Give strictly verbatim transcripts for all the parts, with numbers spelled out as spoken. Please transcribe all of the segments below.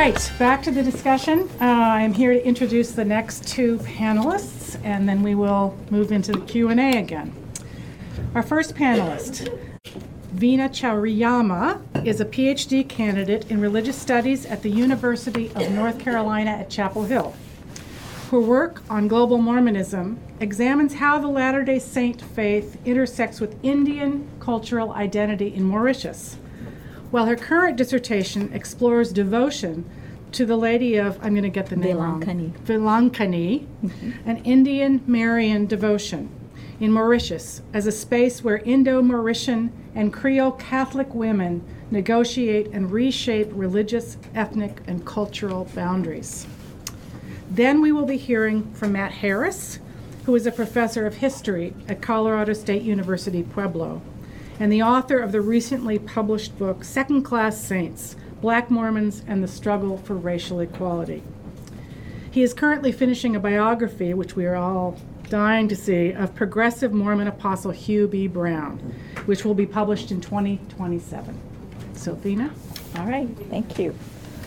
right, back to the discussion. Uh, I'm here to introduce the next two panelists, and then we will move into the Q and A again. Our first panelist, Veena Chauriyama, is a P H D candidate in religious studies at the University of North Carolina at Chapel Hill. Her work on global Mormonism examines how the Latter-day Saint faith intersects with Indian cultural identity in Mauritius, while her current dissertation explores devotion to the Lady of, I'm going to get the name wrong, Velankani, mm-hmm. an Indian Marian devotion in Mauritius as a space where Indo-Mauritian and Creole Catholic women negotiate and reshape religious, ethnic, and cultural boundaries. Then we will be hearing from Matt Harris, who is a professor of history at Colorado State University, Pueblo, and the author of the recently published book, Second Class Saints, Black Mormons and the Struggle for Racial Equality. He is currently finishing a biography, which we are all dying to see, of progressive Mormon apostle Hugh B. Brown, which will be published in twenty twenty-seven. So, Veena? All right, thank you.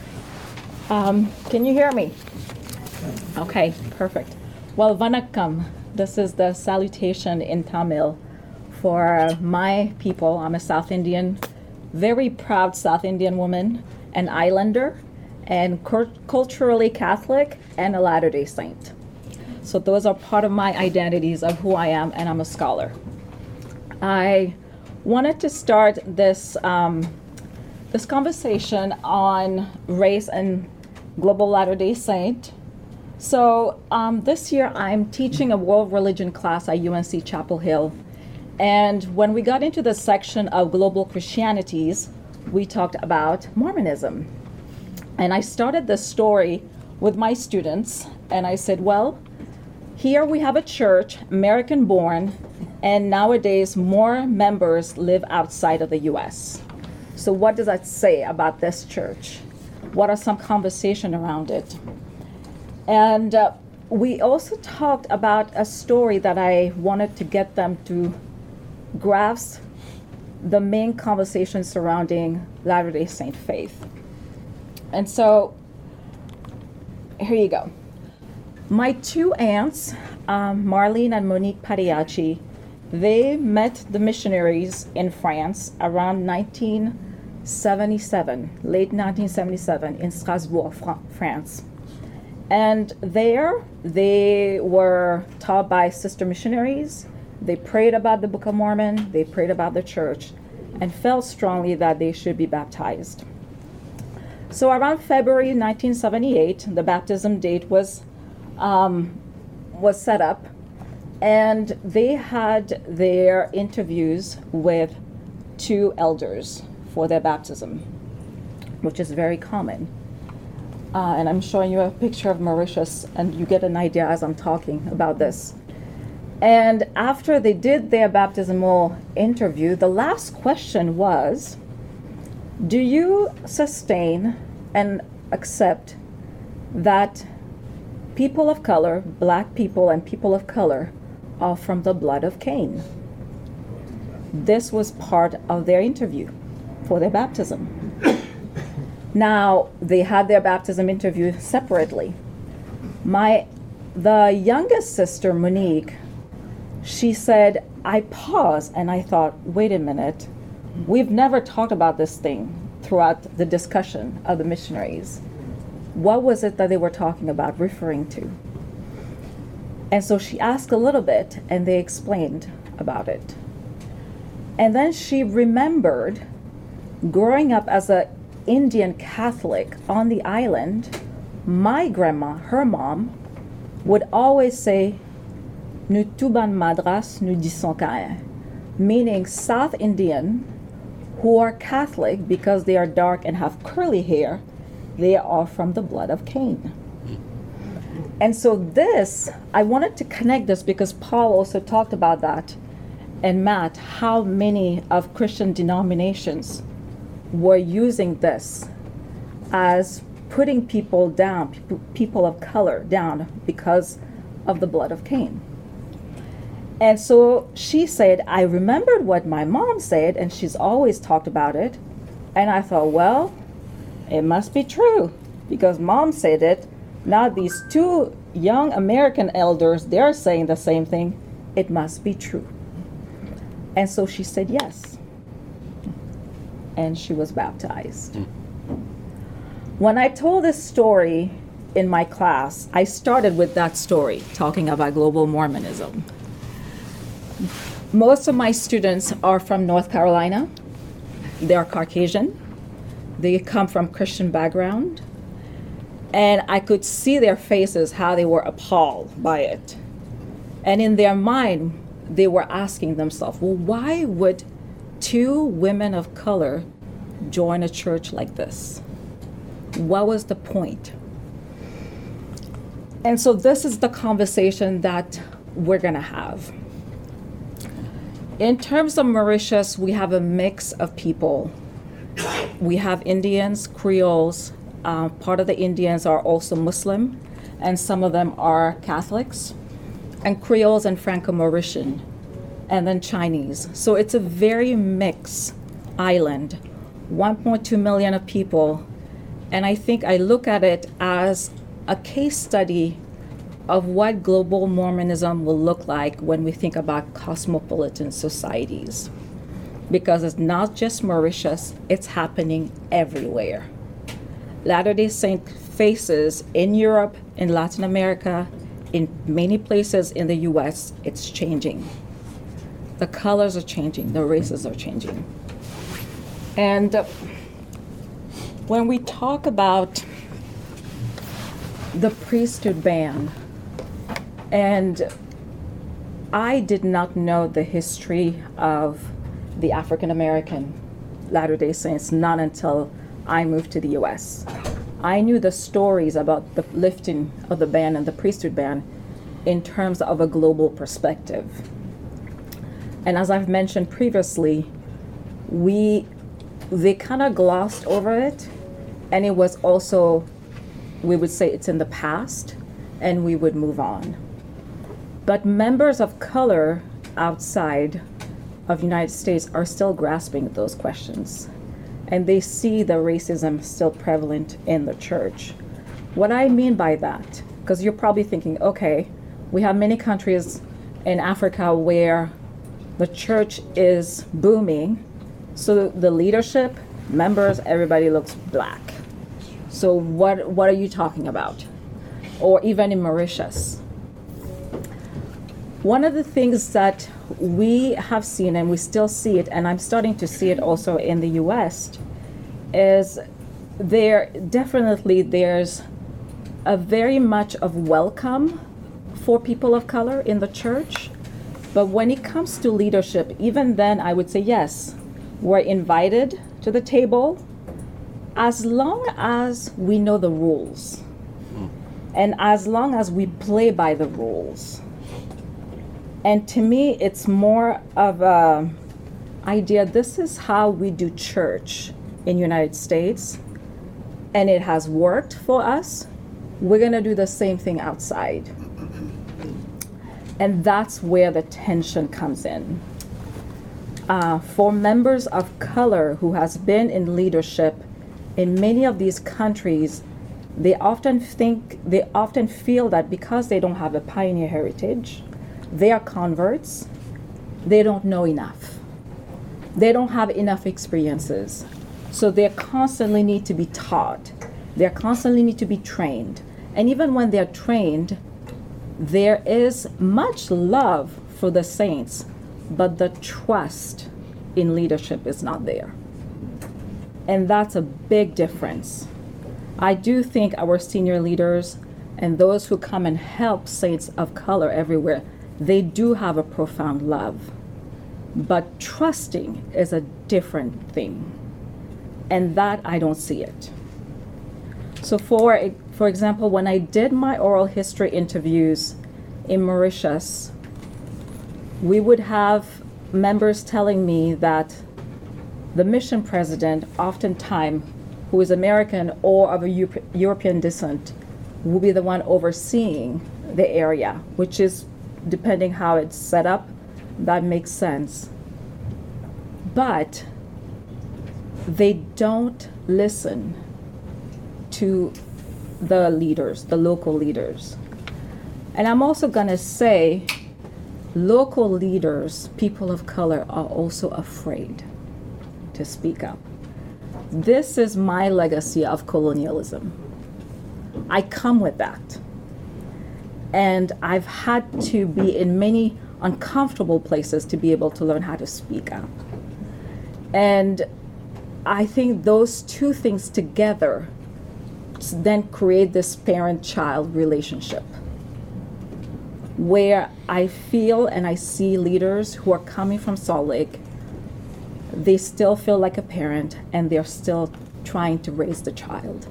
Um, can you hear me? Okay, perfect. Well, vanakkam, this is the salutation in Tamil for my people. I'm a South Indian, very proud South Indian woman, an islander, and cur- culturally Catholic, and a Latter-day Saint. So those are part of my identities of who I am, and I'm a scholar. I wanted to start this um, this conversation on race and global Latter-day Saint. So um, this year I'm teaching a world religion class at U N C Chapel Hill. And when we got into the section of global Christianities, we talked about Mormonism. And I started the story with my students, and I said, well, here we have a church, American born, and nowadays more members live outside of the U S. So what does that say about this church? What are some conversation around it? And uh, we also talked about a story that I wanted to get them to grasp the main conversation surrounding Latter-day Saint faith. And so, here you go. My two aunts, um, Marlene and Monique Pariachi, they met the missionaries in France around nineteen seventy-seven, late nineteen seventy-seven, in Strasbourg, Fr- France. And there, they were taught by sister missionaries. They prayed about the Book of Mormon, they prayed about the church, and felt strongly that they should be baptized. So around February nineteen seventy-eight, the baptism date was um, was set up, and they had their interviews with two elders for their baptism, which is very common. Uh, and I'm showing you a picture of Mauritius, and you get an idea as I'm talking about this. And after they did their baptismal interview, the last question was, do you sustain and accept that people of color, black people and people of color, are from the blood of Cain? This was part of their interview for their baptism. Now, they had their baptism interview separately. My, the youngest sister, Monique, she said, I paused and I thought, wait a minute, we've never talked about this thing throughout the discussion of the missionaries. What was it that they were talking about, referring to? And so she asked a little bit, and they explained about it. And then she remembered growing up as an Indian Catholic on the island, my grandma, her mom, would always say, "Nu tuban madras, nu disonkae," meaning South Indian who are Catholic because they are dark and have curly hair, they are from the blood of Cain. And so this, I wanted to connect this because Paul also talked about that, and Matt, how many of Christian denominations were using this as putting people down, people, people of color down because of the blood of Cain. And so she said, I remembered what my mom said, and she's always talked about it. And I thought, well, it must be true. because mom said it. Now these two young American elders, they're saying the same thing. It must be true. And so she said yes. And she was baptized. Mm. When I told this story in my class, I started with that story, talking about global Mormonism. Most of my students are from North Carolina. They are Caucasian. They come from Christian background. And I could see their faces, how they were appalled by it. And in their mind, they were asking themselves, well, why would two women of color join a church like this? What was the point? And so this is the conversation that we're gonna have. In terms of Mauritius, we have a mix of people. We have Indians, Creoles. Uh, part of the Indians are also Muslim, and some of them are Catholics, and Creoles and Franco-Mauritian, and then Chinese. So it's a very mixed island, one point two million of people. And I think I look at it as a case study of what global Mormonism will look like when we think about cosmopolitan societies. Because it's not just Mauritius, it's happening everywhere. Latter-day Saint faces in Europe, in Latin America, in many places in the U S, it's changing. The colors are changing, the races are changing. And uh, when we talk about the priesthood ban, and I did not know the history of the African American Latter-day Saints, not until I moved to the U S. I knew the stories about the lifting of the ban and the priesthood ban in terms of a global perspective. And as I've mentioned previously, we they kind of glossed over it, and it was also, we would say it's in the past, and we would move on. But members of color outside of the United States are still grasping at those questions, and they see the racism still prevalent in the church. What I mean by that, because you're probably thinking, okay, we have many countries in Africa where the church is booming, so the leadership, members, everybody looks black. So what what are you talking about? Or even in Mauritius. One of the things that we have seen, and we still see it, and I'm starting to see it also in the U S, is there definitely there's a very much of welcome for people of color in the church. But when it comes to leadership, even then I would say yes, we're invited to the table as long as we know the rules and as long as we play by the rules. And to me, it's more of a idea, this is how we do church in the United States, and it has worked for us. We're gonna do the same thing outside. And that's where the tension comes in. Uh, for members of color who has been in leadership in many of these countries, they often think, they often feel that because they don't have a pioneer heritage, they are converts, they don't know enough. They don't have enough experiences. So they constantly need to be taught. They constantly need to be trained. And even when they're trained, there is much love for the saints, but the trust in leadership is not there. And that's a big difference. I do think our senior leaders and those who come and help saints of color everywhere, they do have a profound love. But trusting is a different thing. And that I don't see it. So for, for example, when I did my oral history interviews in Mauritius, we would have members telling me that the mission president, oftentimes, who is American or of a Europe- European descent, will be the one overseeing the area, which is, depending how it's set up, that makes sense. But they don't listen to the leaders, the local leaders. And I'm also going to say local leaders, people of color, are also afraid to speak up. This is my legacy of colonialism. I come with that. And I've had to be in many uncomfortable places to be able to learn how to speak up. And I think those two things together then create this parent-child relationship where I feel and I see leaders who are coming from Salt Lake, they still feel like a parent and they're still trying to raise the child.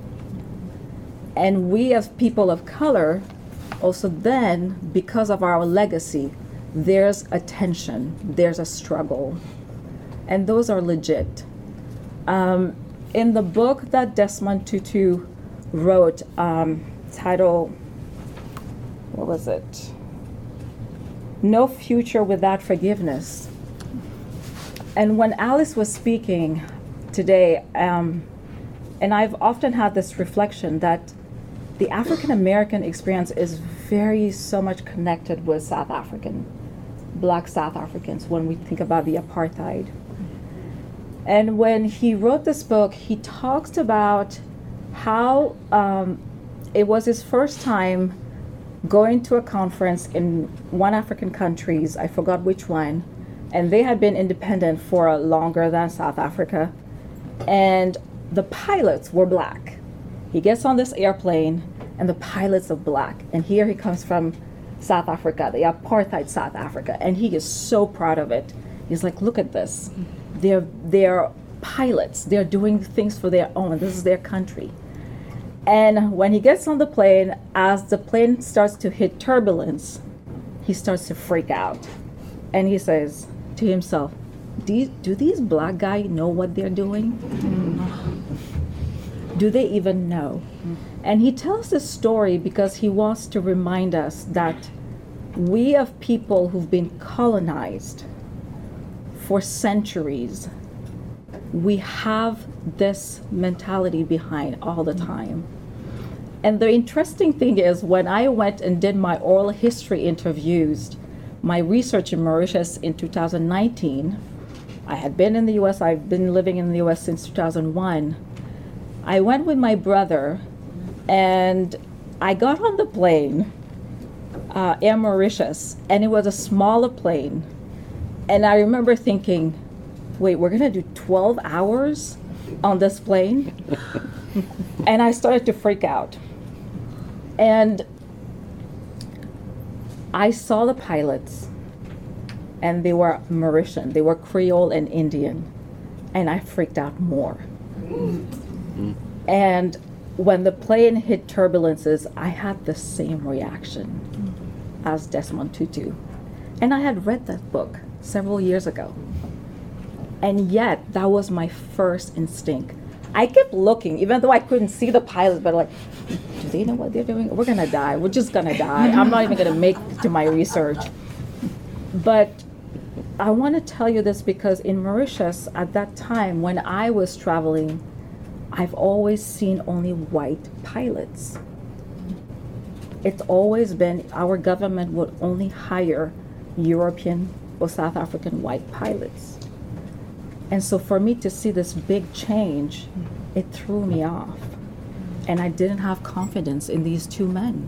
And we as people of color, also then, because of our legacy, there's a tension, there's a struggle, and those are legit. Um, in the book that Desmond Tutu wrote, um, titled, what was it? No Future Without Forgiveness. And when Alice was speaking today, um, and I've often had this reflection that the African American experience is very so much connected with South African, Black South Africans when we think about the apartheid. And when he wrote this book, he talks about how um, it was his first time going to a conference in one African countries, I forgot which one, and they had been independent for longer than South Africa, and the pilots were Black. He gets on this airplane, and the pilots are Black, and here he comes from South Africa, the apartheid South Africa, and he is so proud of it. He's like, look at this. They're, they're pilots. They're doing things for their own. This is their country. And when he gets on the plane, as the plane starts to hit turbulence, he starts to freak out. And he says to himself, do, do these Black guys know what they're doing? Mm. Do they even know? Mm. And he tells this story because he wants to remind us that we have people who've been colonized for centuries. We have this mentality behind all the time. And the interesting thing is, when I went and did my oral history interviews, my research in Mauritius in two thousand nineteen, I had been in the U S, I've been living in the U S since two thousand one. I went with my brother and I got on the plane, uh, Air Mauritius, and it was a smaller plane. And I remember thinking, wait, we're gonna do twelve hours on this plane? And I started to freak out. And I saw the pilots, and they were Mauritian, they were Creole and Indian, and I freaked out more. Mm. And when the plane hit turbulences, I had the same reaction mm. as Desmond Tutu. And I had read that book several years ago. And yet, that was my first instinct. I kept looking, even though I couldn't see the pilots, but like, do they know what they're doing? We're gonna die, we're just gonna die. I'm not even gonna make it to my research. But I wanna tell you this because in Mauritius, at that time, when I was traveling, I've always seen only white pilots. It's always been, our government would only hire European or South African white pilots. And so for me to see this big change, it threw me off. And I didn't have confidence in these two men.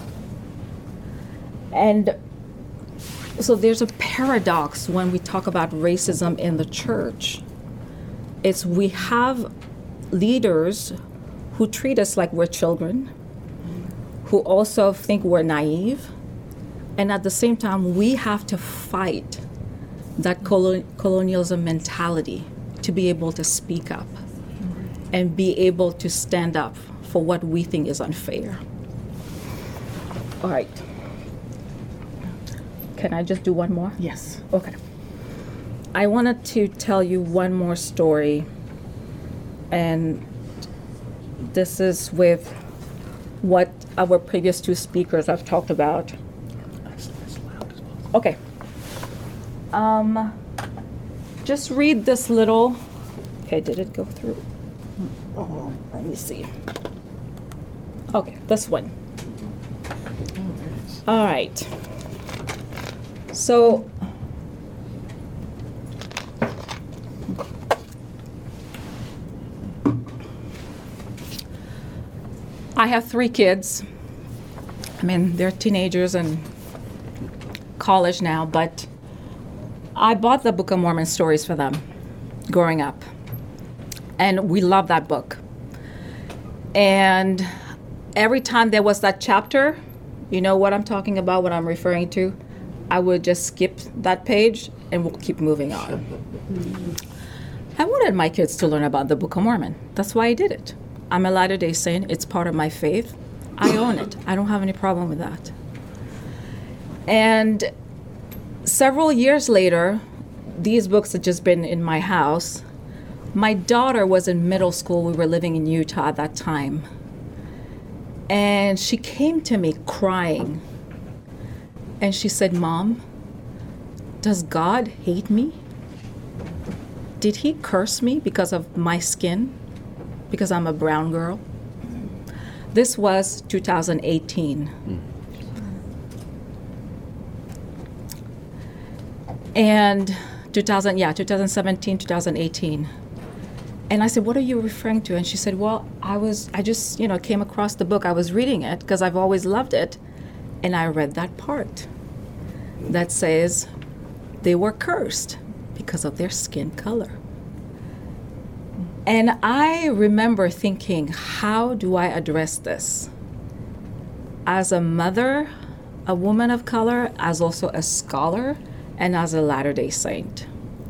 And so there's a paradox when we talk about racism in the church. It's we have leaders who treat us like we're children, who also think we're naive, and at the same time, we have to fight that colon- colonialism mentality to be able to speak up and be able to stand up for what we think is unfair. All right. Can I just do one more? Yes. Okay. I wanted to tell you one more story, and this is with what our previous two speakers have talked about. Okay. Um, just read this little, okay, did it go through? Oh, let me see. Okay, this one. All right. So, I have three kids. I mean, they're teenagers and college now, but I bought the Book of Mormon stories for them growing up. And we love that book. And every time there was that chapter, you know what I'm talking about, what I'm referring to, I would just skip that page and we'll keep moving on. I wanted my kids to learn about the Book of Mormon. That's why I did it. I'm a Latter-day Saint. It's part of my faith. I own it. I don't have any problem with that. And several years later, these books had just been in my house. My daughter was in middle school. We were living in Utah at that time. And she came to me crying. And she said, "Mom, does God hate me? Did he curse me because of my skin? Because I'm a brown girl?" This was two thousand eighteen. Mm. And two thousand, yeah, twenty seventeen, twenty eighteen. And I said, "What are you referring to?" And she said, "Well, I was, I just, you know, came across the book. I was reading it because I've always loved it. And I read that part that says they were cursed because of their skin color." And I remember thinking, how do I address this? As a mother, a woman of color, as also a scholar, and as a Latter-day Saint.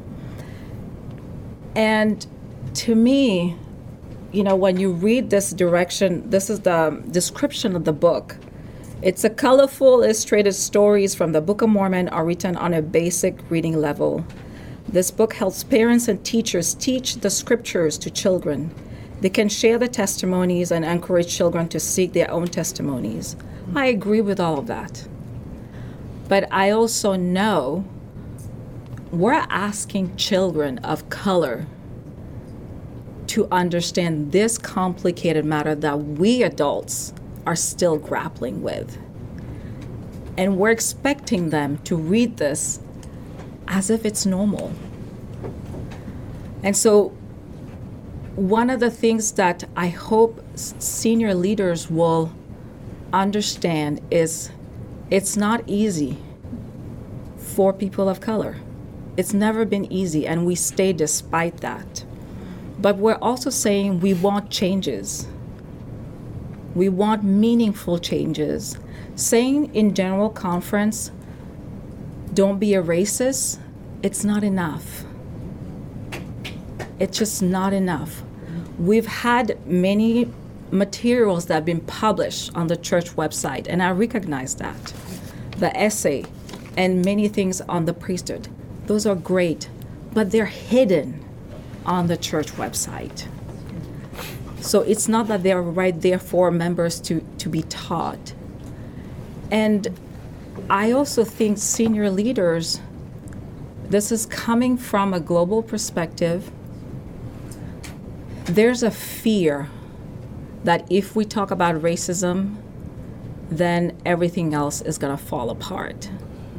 And to me, you know, when you read this direction, this is the description of the book. It's a colorful, illustrated stories from the Book of Mormon are written on a basic reading level. This book helps parents and teachers teach the scriptures to children. They can share the testimonies and encourage children to seek their own testimonies. I agree with all of that. But I also know we're asking children of color to understand this complicated matter that we adults are still grappling with. And we're expecting them to read this as if it's normal. And so one of the things that I hope senior leaders will understand is it's not easy for people of color. It's never been easy, and we stay despite that. But we're also saying we want changes. We want meaningful changes. Saying in general conference, "Don't be a racist," it's not enough. It's just not enough. We've had many materials that have been published on the church website, and I recognize that. The essay and many things on the priesthood. Those are great, but they're hidden on the church website. So it's not that they're right there for members to, to be taught. And I also think senior leaders, this is coming from a global perspective. There's a fear that if we talk about racism, then everything else is going to fall apart.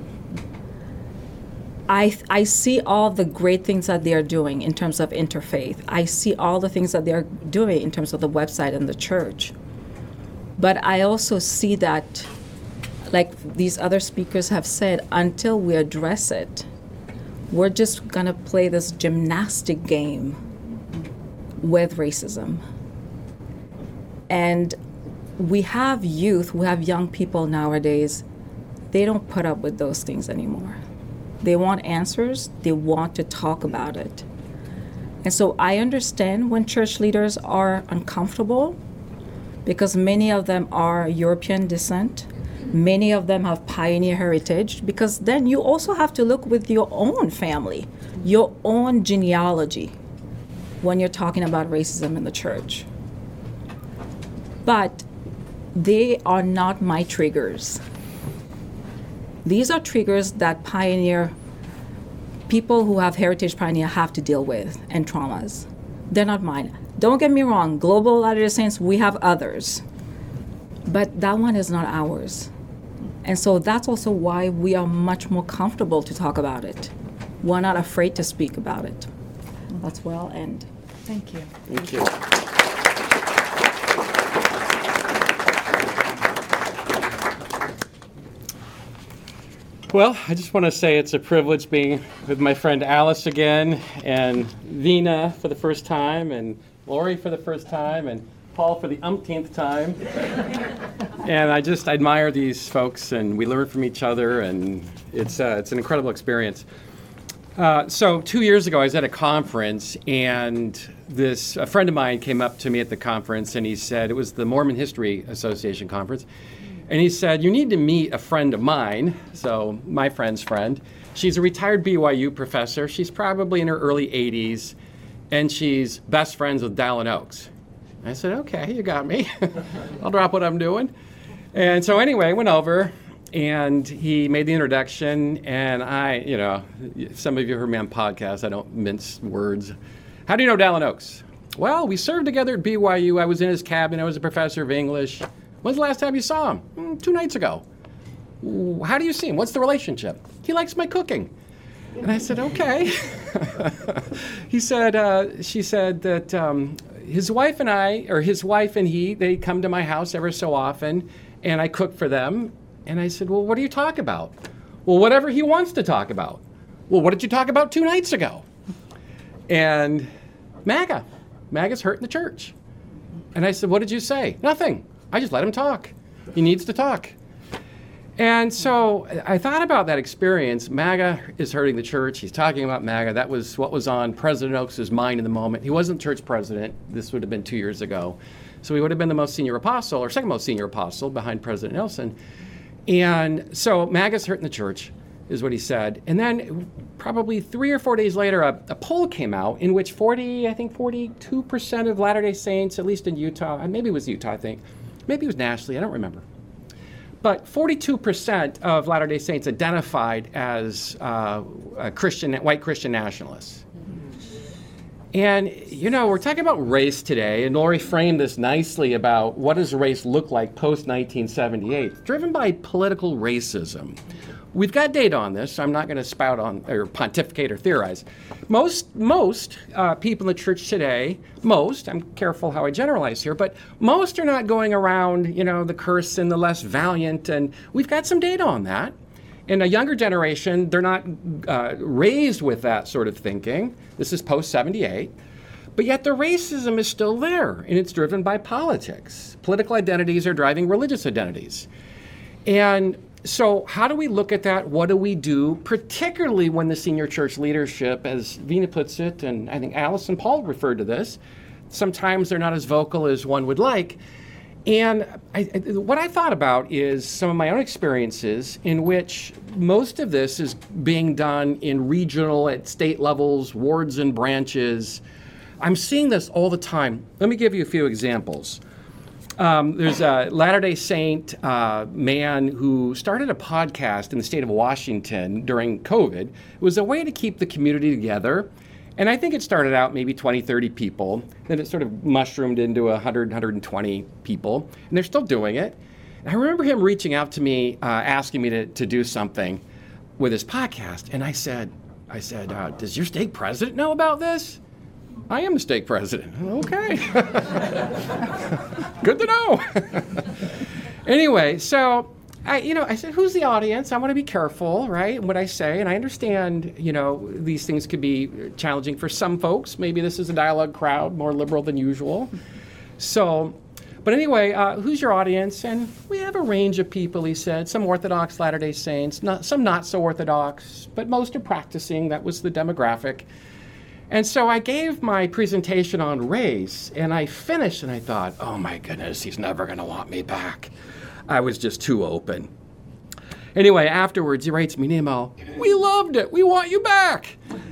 I, I see all the great things that they're doing in terms of interfaith. I see all the things that they're doing in terms of the website and the church. But I also see that, like these other speakers have said, until we address it, we're just going to play this gymnastic game with racism. And we have youth, we have young people nowadays, they don't put up with those things anymore. They want answers, they want to talk about it. And so I understand when church leaders are uncomfortable, because many of them are European descent, many of them have pioneer heritage, because then you also have to look with your own family, your own genealogy, when you're talking about racism in the church. But they are not my triggers. These are triggers that pioneer, people who have heritage pioneer have to deal with, and traumas. They're not mine. Don't get me wrong, Global Latter-day Saints, we have others. but that one is not ours. And so that's also why we are much more comfortable to talk about it. We're not afraid to speak about it. That's where I'll end. Thank you. Thank you. Well, I just want to say it's a privilege being with my friend Alice again, and Vina for the first time, and Lori for the first time, and Paul for the umpteenth time. And I just admire these folks, and we learn from each other, and it's uh, it's an incredible experience. Uh, so two years ago, I was at a conference, and this a friend of mine came up to me at the conference, and he said, it was the Mormon History Association conference, and he said, you need to meet a friend of mine, so my friend's friend. She's a retired B Y U professor. She's probably in her early eighties, and she's best friends with Dallin Oaks. I said, okay, you got me. I'll drop what I'm doing. And so anyway, I went over, and he made the introduction, and I, you know, some of you heard me on podcasts. I don't mince words. How do you know Dallin Oaks? Well, we served together at B Y U. I was in his cabin. I was a professor of English. When's the last time you saw him? Mm, two nights ago. How do you see him? What's the relationship? He likes my cooking. And I said, okay. He said, uh, she said that um, his wife and I, or his wife and he, they come to my house ever so often, and I cook for them. And I said, well, what do you talk about? Well, whatever he wants to talk about. Well, what did you talk about two nights ago? And MAGA. MAGA's hurting the church. And I said, what did you say? Nothing. I just let him talk. He needs to talk. And so I thought about that experience. MAGA is hurting the church. He's talking about MAGA. That was what was on President Oaks' mind in the moment. He wasn't church president. This would have been two years ago. So he would have been the most senior apostle, or second most senior apostle behind President Nelson. And so MAGA's hurting the church, is what he said. And then probably three or four days later, a, a poll came out in which forty, I think forty-two percent of Latter-day Saints, at least in Utah, maybe it was Utah, I think, maybe it was nationally, I don't remember. But forty-two percent of Latter-day Saints identified as uh, a Christian, white Christian nationalists. And, you know, we're talking about race today, and Lori framed this nicely about what does race look like post nineteen seventy-eight. It's driven by political racism. We've got data on this, so I'm not going to spout on or pontificate or theorize. Most most uh, people in the church today, most, I'm careful how I generalize here, but most are not going around, you know, the curse and the less valiant, and we've got some data on that. In a younger generation, they're not uh, raised with that sort of thinking. This is post seventy-eight. But yet the racism is still there, and it's driven by politics. Political identities are driving religious identities. And so how do we look at that? What do we do, particularly when the senior church leadership, as Vina puts it, and I think Alice and Paul referred to this, sometimes they're not as vocal as one would like. And I, I, what I thought about is some of my own experiences in which most of this is being done in regional, at state levels, wards and branches. I'm seeing this all the time. Let me give you a few examples. Um, there's a Latter-day Saint uh, man who started a podcast in the state of Washington during COVID. It was a way to keep the community together. And I think it started out maybe twenty, thirty people. Then it sort of mushroomed into one hundred, one hundred twenty people. And they're still doing it. And I remember him reaching out to me, uh, asking me to, to do something with his podcast. And I said, I said, uh, does your stake president know about this? I am the stake president. Okay. Good to know. Anyway, so I, you know, I said, who's the audience? I want to be careful, right, what I say. And I understand, you know, these things could be challenging for some folks. Maybe this is a dialogue crowd, more liberal than usual. So, but anyway, uh, who's your audience? And we have a range of people, he said. Some Orthodox Latter-day Saints, not, some not so Orthodox, but most are practicing. That was the demographic. And so I gave my presentation on race, and I finished, and I thought, oh my goodness, he's never going to want me back. I was just too open. Anyway, afterwards, he writes me an email, we loved it, we want you back.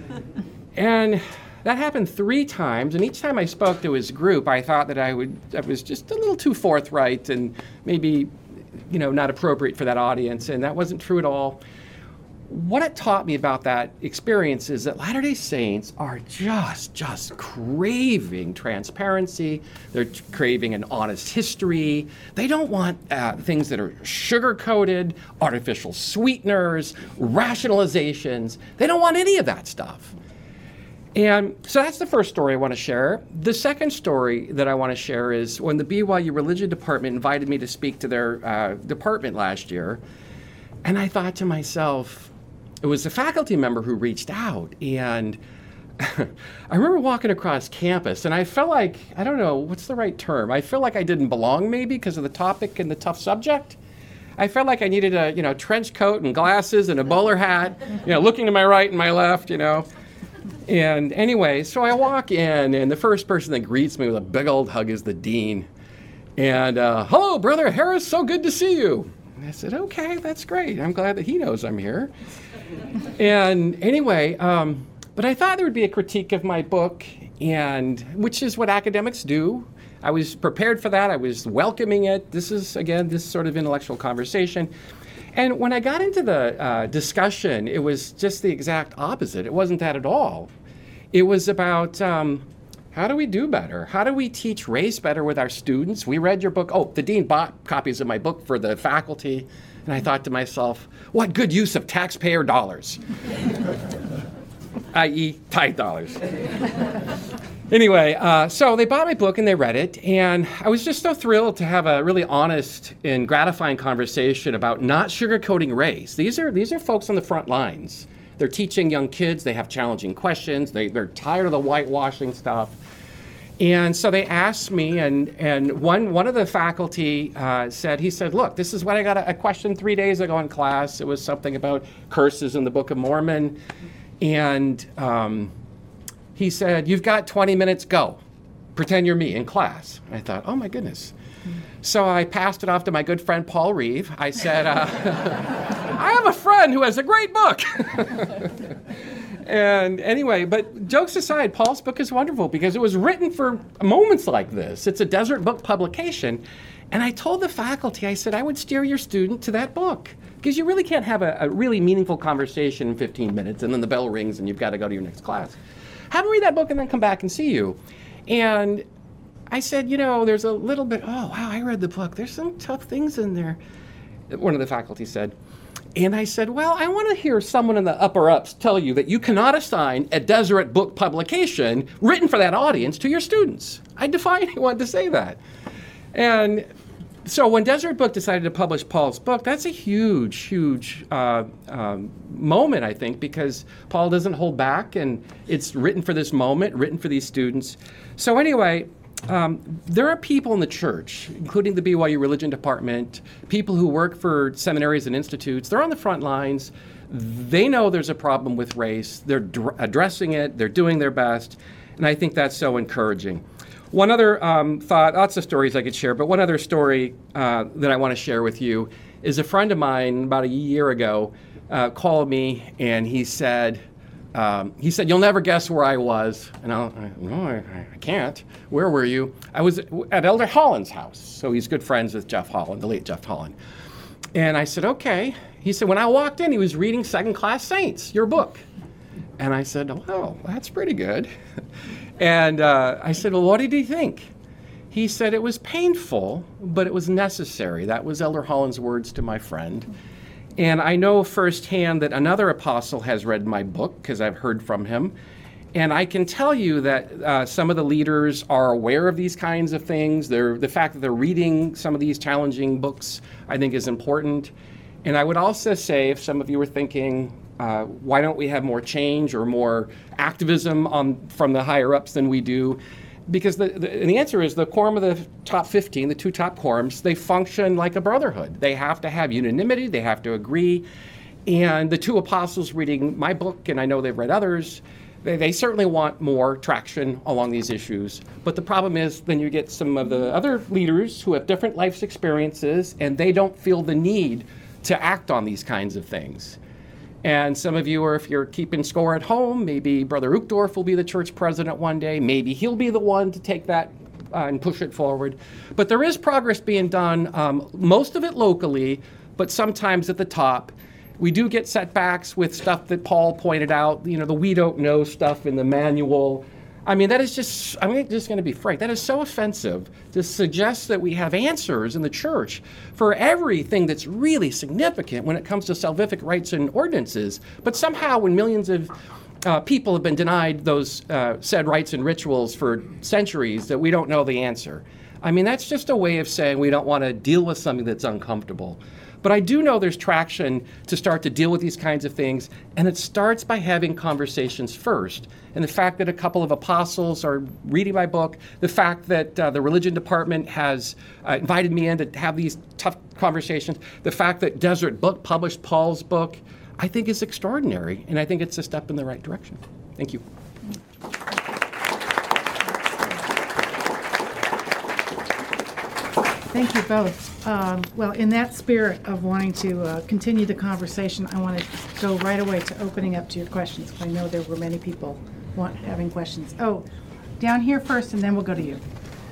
And that happened three times, and each time I spoke to his group, I thought that I would, I was just a little too forthright and maybe, you know, not appropriate for that audience, and that wasn't true at all. what it taught me about that experience is that Latter-day Saints are just, just craving transparency. They're craving an honest history. They don't want uh, things that are sugar-coated, artificial sweeteners, rationalizations. They don't want any of that stuff. And so that's the first story I want to share. The second story that I want to share is when the B Y U Religion Department invited me to speak to their uh, department last year, and I thought to myself, it was a faculty member who reached out, and I remember walking across campus, and I felt like, I don't know, what's the right term? I feel like I didn't belong maybe because of the topic and the tough subject. I felt like I needed a, you know, trench coat and glasses and a bowler hat, you know, looking to my right and my left, you know. And anyway, so I walk in, and the first person that greets me with a big old hug is the dean. And, uh, hello, Brother Harris, so good to see you. And I said, okay, that's great. I'm glad that he knows I'm here. And anyway, um, but I thought there would be a critique of my book, and which is what academics do. I was prepared for that. I was welcoming it. This is, again, this sort of intellectual conversation. And when I got into the uh, discussion, it was just the exact opposite. It wasn't that at all. It was about um, how do we do better? How do we teach race better with our students? We read your book. Oh, the dean bought copies of my book for the faculty. And I thought to myself, what good use of taxpayer dollars, that is tithe dollars. Anyway, uh, so they bought my book and they read it, and I was just so thrilled to have a really honest and gratifying conversation about not sugarcoating race. These are these are folks on the front lines. They're teaching young kids. They have challenging questions. They, they're tired of the whitewashing stuff. And so they asked me, and, and one, one of the faculty uh, said, he said, look, this is what I got a, a question three days ago in class. It was something about curses in the Book of Mormon. And um, he said, you've got twenty minutes, go. Pretend you're me in class. And I thought, oh my goodness. So I passed it off to my good friend Paul Reeve. I said, uh, I have a friend who has a great book. And anyway, but jokes aside, Paul's book is wonderful because it was written for moments like this. It's a Desert Book publication. And I told the faculty, I said, I would steer your student to that book because you really can't have a, a really meaningful conversation in fifteen minutes and then the bell rings and you've got to go to your next class. Have them read that book and then come back and see you. And I said, you know, there's a little bit, oh, wow, I read the book. There's some tough things in there, one of the faculty said. And I said, well, I want to hear someone in the upper ups tell you that you cannot assign a Deseret book publication written for that audience to your students. I defy anyone to say that. And so when Deseret Book decided to publish Paul's book, that's a huge, huge uh, um, moment, I think, because Paul doesn't hold back, and it's written for this moment, written for these students. So anyway, Um, there are people in the church, including the B Y U Religion Department, people who work for seminaries and institutes. They're on the front lines. They know there's a problem with race. They're dr- addressing it. They're doing their best. And I think that's so encouraging. One other um, thought, lots of stories I could share, but one other story uh, that I want to share with you is a friend of mine about a year ago uh, called me and he said, Um, he said, you'll never guess where I was. And I'll, I, no, I, I can't. Where were you? I was at Elder Holland's house. So he's good friends with Jeff Holland, the late Jeff Holland. And I said, okay. He said, when I walked in, he was reading Second Class Saints, your book. And I said, oh, that's pretty good. And uh, I said, well, what did he think? He said, it was painful, but it was necessary. That was Elder Holland's words to my friend. And I know firsthand that another apostle has read my book because I've heard from him. And I can tell you that uh, some of the leaders are aware of these kinds of things. They're, the fact that they're reading some of these challenging books, I think, is important. And I would also say, if some of you were thinking, uh, why don't we have more change or more activism on, from the higher-ups than we do? Because the, the, and the answer is the quorum of the top fifteen, the two top quorums, they function like a brotherhood. They have to have unanimity, they have to agree. And the two apostles reading my book, and I know they've read others, they, they certainly want more traction along these issues. But the problem is then you get some of the other leaders who have different life experiences and they don't feel the need to act on these kinds of things. And some of you are, if you're keeping score at home, maybe Brother Uchtdorf will be the church president one day. Maybe he'll be the one to take that uh, and push it forward. But there is progress being done, um, most of it locally, but sometimes at the top. We do get setbacks with stuff that Paul pointed out, you know, the we don't know stuff in the manual. I mean, that is just, I'm just going to be frank, that is so offensive to suggest that we have answers in the church for everything that's really significant when it comes to salvific rites and ordinances. But somehow when millions of uh, people have been denied those uh, said rites and rituals for centuries, that we don't know the answer. I mean, that's just a way of saying we don't want to deal with something that's uncomfortable. But I do know there's traction to start to deal with these kinds of things, and it starts by having conversations first. And the fact that a couple of apostles are reading my book, the fact that uh, the religion department has uh, invited me in to have these tough conversations, the fact that Desert Book published Paul's book, I think is extraordinary, and I think it's a step in the right direction. Thank you. Thank you both. Um, well, in that spirit of wanting to uh, continue the conversation, I want to go right away to opening up to your questions. I know there were many people want, having questions. Oh, down here first, and then we'll go to you.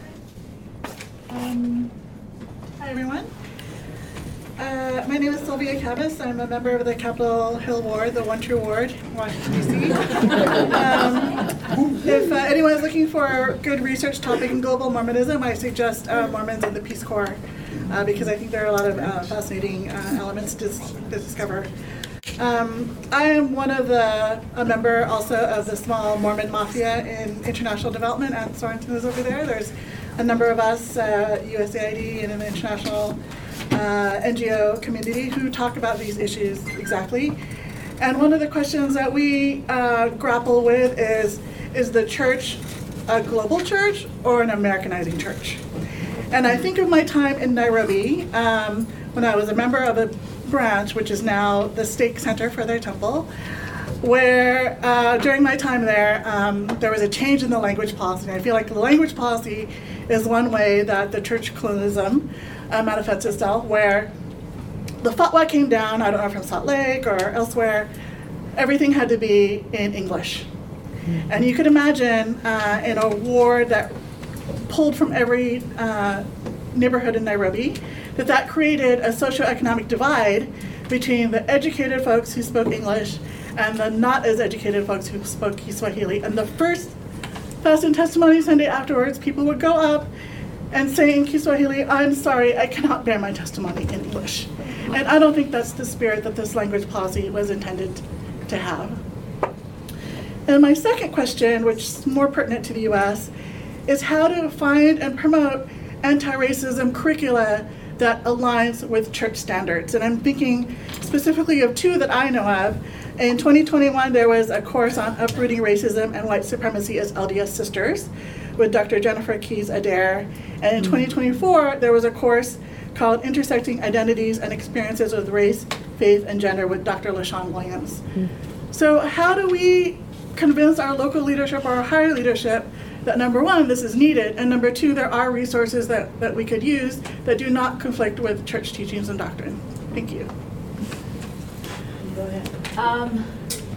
Um, hi, everyone. Uh, my name is Sylvia Cabas. I'm a member of the Capitol Hill Ward, the One True Ward, Washington, D C um, if uh, anyone is looking for a good research topic in global Mormonism, I suggest uh, Mormons and the Peace Corps, uh, because I think there are a lot of uh, fascinating uh, elements to, to discover. Um, I am one of the, a member also of the small Mormon Mafia in international development. Ann Sorensen is over there. There's a number of us, uh, U S A I D and an international uh, N G O community who talk about these issues exactly. And one of the questions that we uh, grapple with is, is the church a global church or an Americanizing church? And I think of my time in Nairobi um, when I was a member of a branch, which is now the Stake Center for their temple, where uh, during my time there, um, there was a change in the language policy. And I feel like the language policy is one way that the church colonialism uh, manifests itself, where the fatwa came down, I don't know, from Salt Lake or elsewhere, everything had to be in English. Mm-hmm. And you could imagine uh, in a ward that pulled from every uh, neighborhood in Nairobi, that that created a socioeconomic divide between the educated folks who spoke English and the not as educated folks who spoke Kiswahili. And the first Fast and Testimony Sunday afterwards, people would go up and say in Kiswahili, "I'm sorry, I cannot bear my testimony in English." And I don't think that's the spirit that this language policy was intended to have. And my second question, which is more pertinent to the U S, is how to find and promote anti-racism curricula that aligns with church standards. And I'm thinking specifically of two that I know of. In twenty twenty-one, there was a course on uprooting racism and white supremacy as L D S sisters with Doctor Jennifer Keys Adair. And in twenty twenty-four, there was a course called Intersecting Identities and Experiences with Race, Faith, and Gender with Doctor LaShawn Williams. Mm. So how do we convince our local leadership or our higher leadership that number one, this is needed, and number two, there are resources that, that we could use that do not conflict with church teachings and doctrine? Thank you. Go ahead. Um,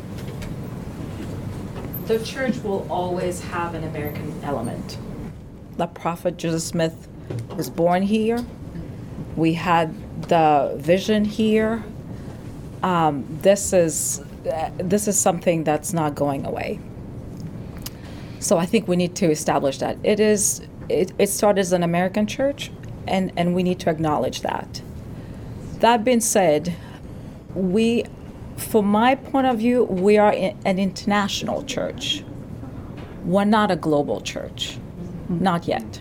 the church will always have an American element. The prophet Joseph Smith was born here. We had the vision here. Um, this is uh, this is something that's not going away. So I think we need to establish that. It is, it, it started as an American church, and, and we need to acknowledge that. That being said, we, from my point of view, we are in, an international church. We're not a global church, not yet.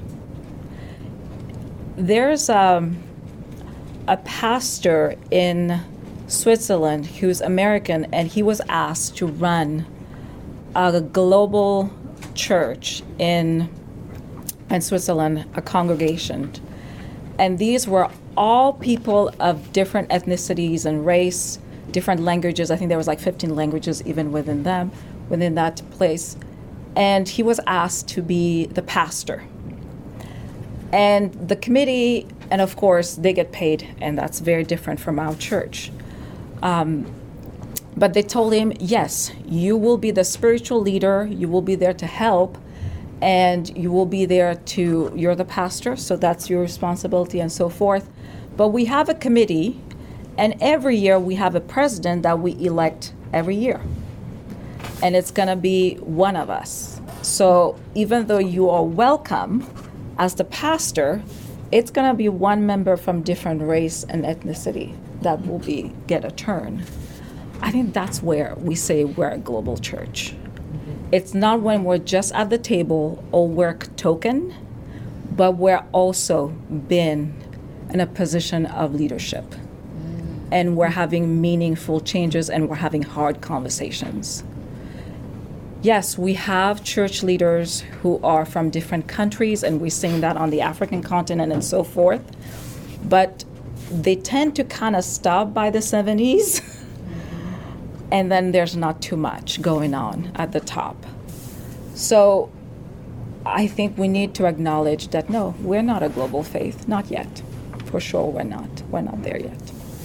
There's um, a pastor in Switzerland who's American, and he was asked to run a global church in in Switzerland, a congregation, and these were all people of different ethnicities and race, different languages. I think there was like fifteen languages even within them, within that place. And he was asked to be the pastor. And the committee, and of course they get paid, and that's very different from our church. Um, But they told him, yes, you will be the spiritual leader, you will be there to help, and you will be there to, you're the pastor, so that's your responsibility and so forth. But we have a committee, And every year we have a president that we elect every year. And it's going to be one of us. So even though you are welcome as the pastor, it's going to be one member from different race and ethnicity that will be get a turn. I think that's where we say we're a global church. It's not when we're just at the table or we're token, but we're also been in a position of leadership. And we're having meaningful changes and we're having hard conversations. Yes, we have church leaders who are from different countries, and we're seeing that on the African continent and so forth. But they tend to kind of stop by the seventies, and then there's not too much going on at the top. So I think we need to acknowledge that, no, we're not a global faith, not yet. For sure, we're not. We're not there yet.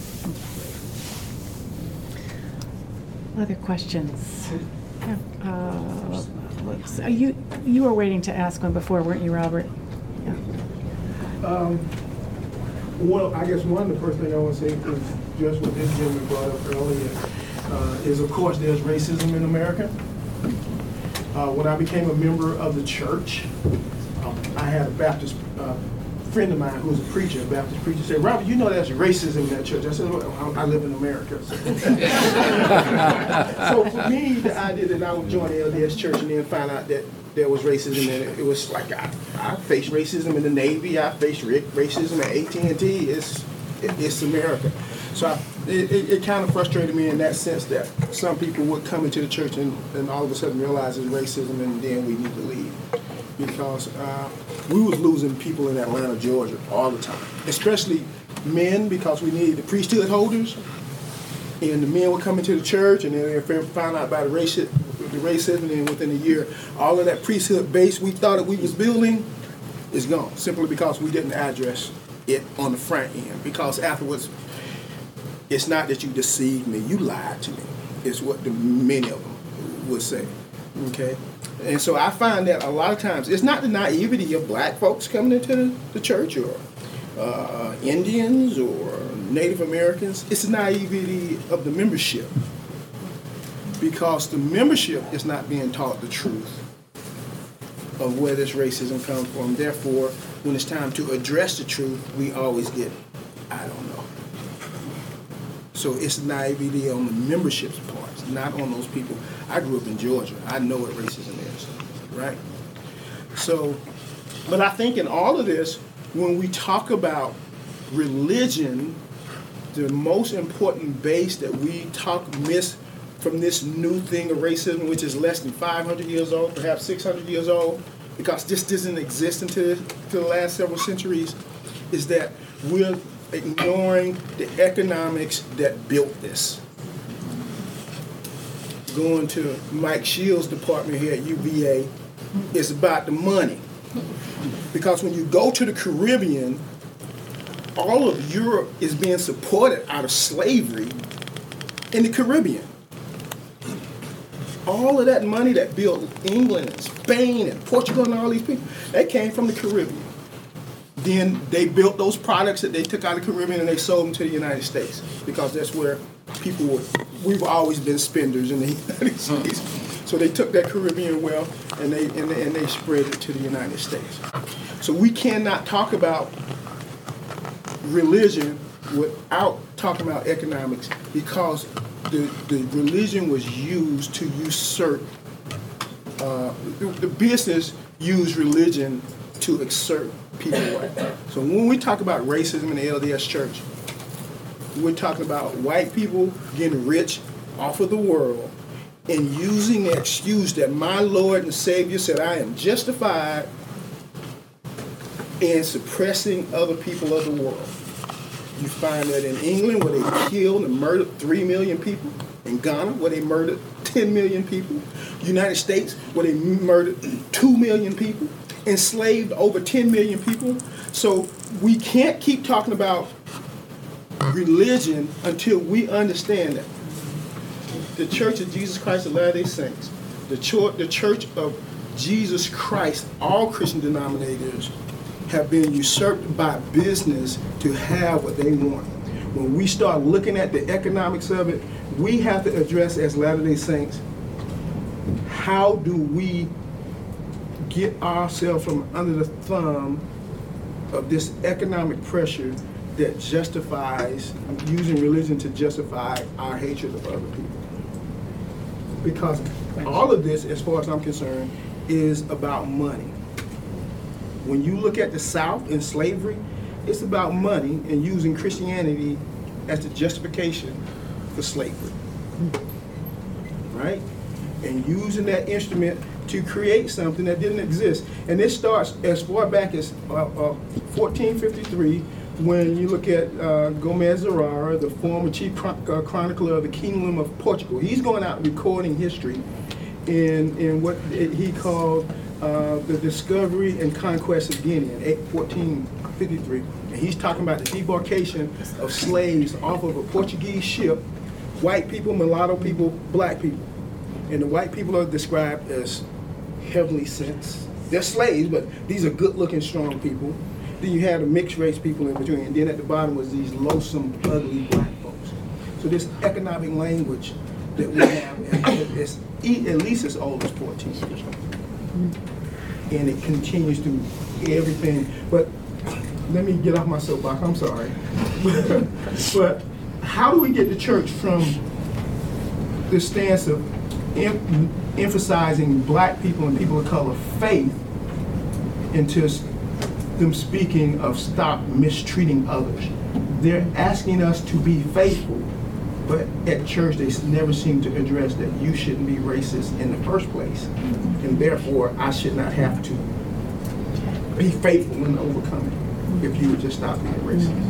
Other questions? Yeah, uh, let's- uh, You, you were waiting to ask one before, weren't you, Robert? Yeah. Um, Well, I guess one of the first things I want to say is just what this gentleman brought up earlier, uh, is of course there's racism in America. Uh, when I became a member of the church, um, I had a Baptist uh, friend of mine who was a preacher, a Baptist preacher, said, "Robert, you know there's racism in that church." I said, "Well, I I live in America." So, so for me, the idea that I would join the L D S church and then find out that there was racism in it, it was like I, I faced racism in the Navy, I faced ra- racism at A T and T. It's it, it's America. So I, it, it, it kind of frustrated me in that sense that some people would come into the church and, and all of a sudden realize it's racism and then we need to leave. Because uh, we was losing people in Atlanta, Georgia all the time, especially men, because we needed the priesthood holders. And the men would come into the church and then they found out about the racism, the racism, and within a year, all of that priesthood base we thought that we was building is gone, simply because we didn't address it on the front end. Because afterwards, it's not that you deceived me, you lied to me, is what the many of them would say, okay? And so I find that a lot of times, it's not the naivety of black folks coming into the, the church or uh, Indians or Native Americans, it's the naivety of the membership. Because the membership is not being taught the truth of where this racism comes from. Therefore, when it's time to address the truth, we always get, I don't know. So it's naivety on the membership's part, not on those people. I grew up in Georgia. I know what racism is, right? So, but I think in all of this, when we talk about religion, the most important base that we talk miss from this new thing of racism, which is less than five hundred years old, perhaps six hundred years old, because this doesn't exist until the last several centuries, is that we're ignoring the economics that built this. Going to Mike Shields' department here at U V A, it's about the money. Because when you go to the Caribbean, all of Europe is being supported out of slavery in the Caribbean. All of that money that built England and Spain and Portugal and all these people, that came from the Caribbean. Then they built those products that they took out of the Caribbean and they sold them to the United States, because that's where people were, we've always been spenders in the United States. So they took that Caribbean wealth and they, and they, and they spread it to the United States. So we cannot talk about religion without talking about economics, because the, the religion was used to usurp, uh, the, the business used religion to exert people. So when we talk about racism in the L D S church, we're talking about white people getting rich off of the world and using the excuse that my Lord and Savior said I am justified in suppressing other people of the world. You find that in England, where they killed and murdered three million people. In Ghana, where they murdered ten million people. United States, where they murdered two million people. Enslaved over ten million people. So we can't keep talking about religion until we understand that the Church of Jesus Christ of Latter-day Saints, the church, the Church of Jesus Christ, all Christian denominators have been usurped by business to have what they want. When we start looking at the economics of it, we have to address as Latter-day Saints, how do we get ourselves from under the thumb of this economic pressure that justifies using religion to justify our hatred of other people? Because all of this, as far as I'm concerned, is about money. When you look at the South and slavery, it's about money and using Christianity as the justification for slavery, right? And using that instrument to create something that didn't exist. And this starts as far back as uh, uh, fourteen fifty-three, when you look at uh, Gomez Zerara, the former chief chron- uh, chronicler of the Kingdom of Portugal. He's going out recording history in, in what it, he called uh, the discovery and conquest of Guinea in fourteen fifty-three. And he's talking about the debarkation of slaves off of a Portuguese ship, white people, mulatto people, black people. And the white people are described as heavenly sent. They're slaves, but these are good-looking, strong people. Then you had the mixed race people in between, and then at the bottom was these loathsome, ugly black folks. So this economic language that we have is at least as old as fourteen years old. And it continues through everything. But let me get off my soapbox, I'm sorry. But how do we get the church from the stance of em- emphasizing black people and people of color faith into them speaking of stop mistreating others? They're asking us to be faithful, but at church they never seem to address that you shouldn't be racist in the first place, and therefore I should not have to be faithful and overcome it if you would just stop being racist.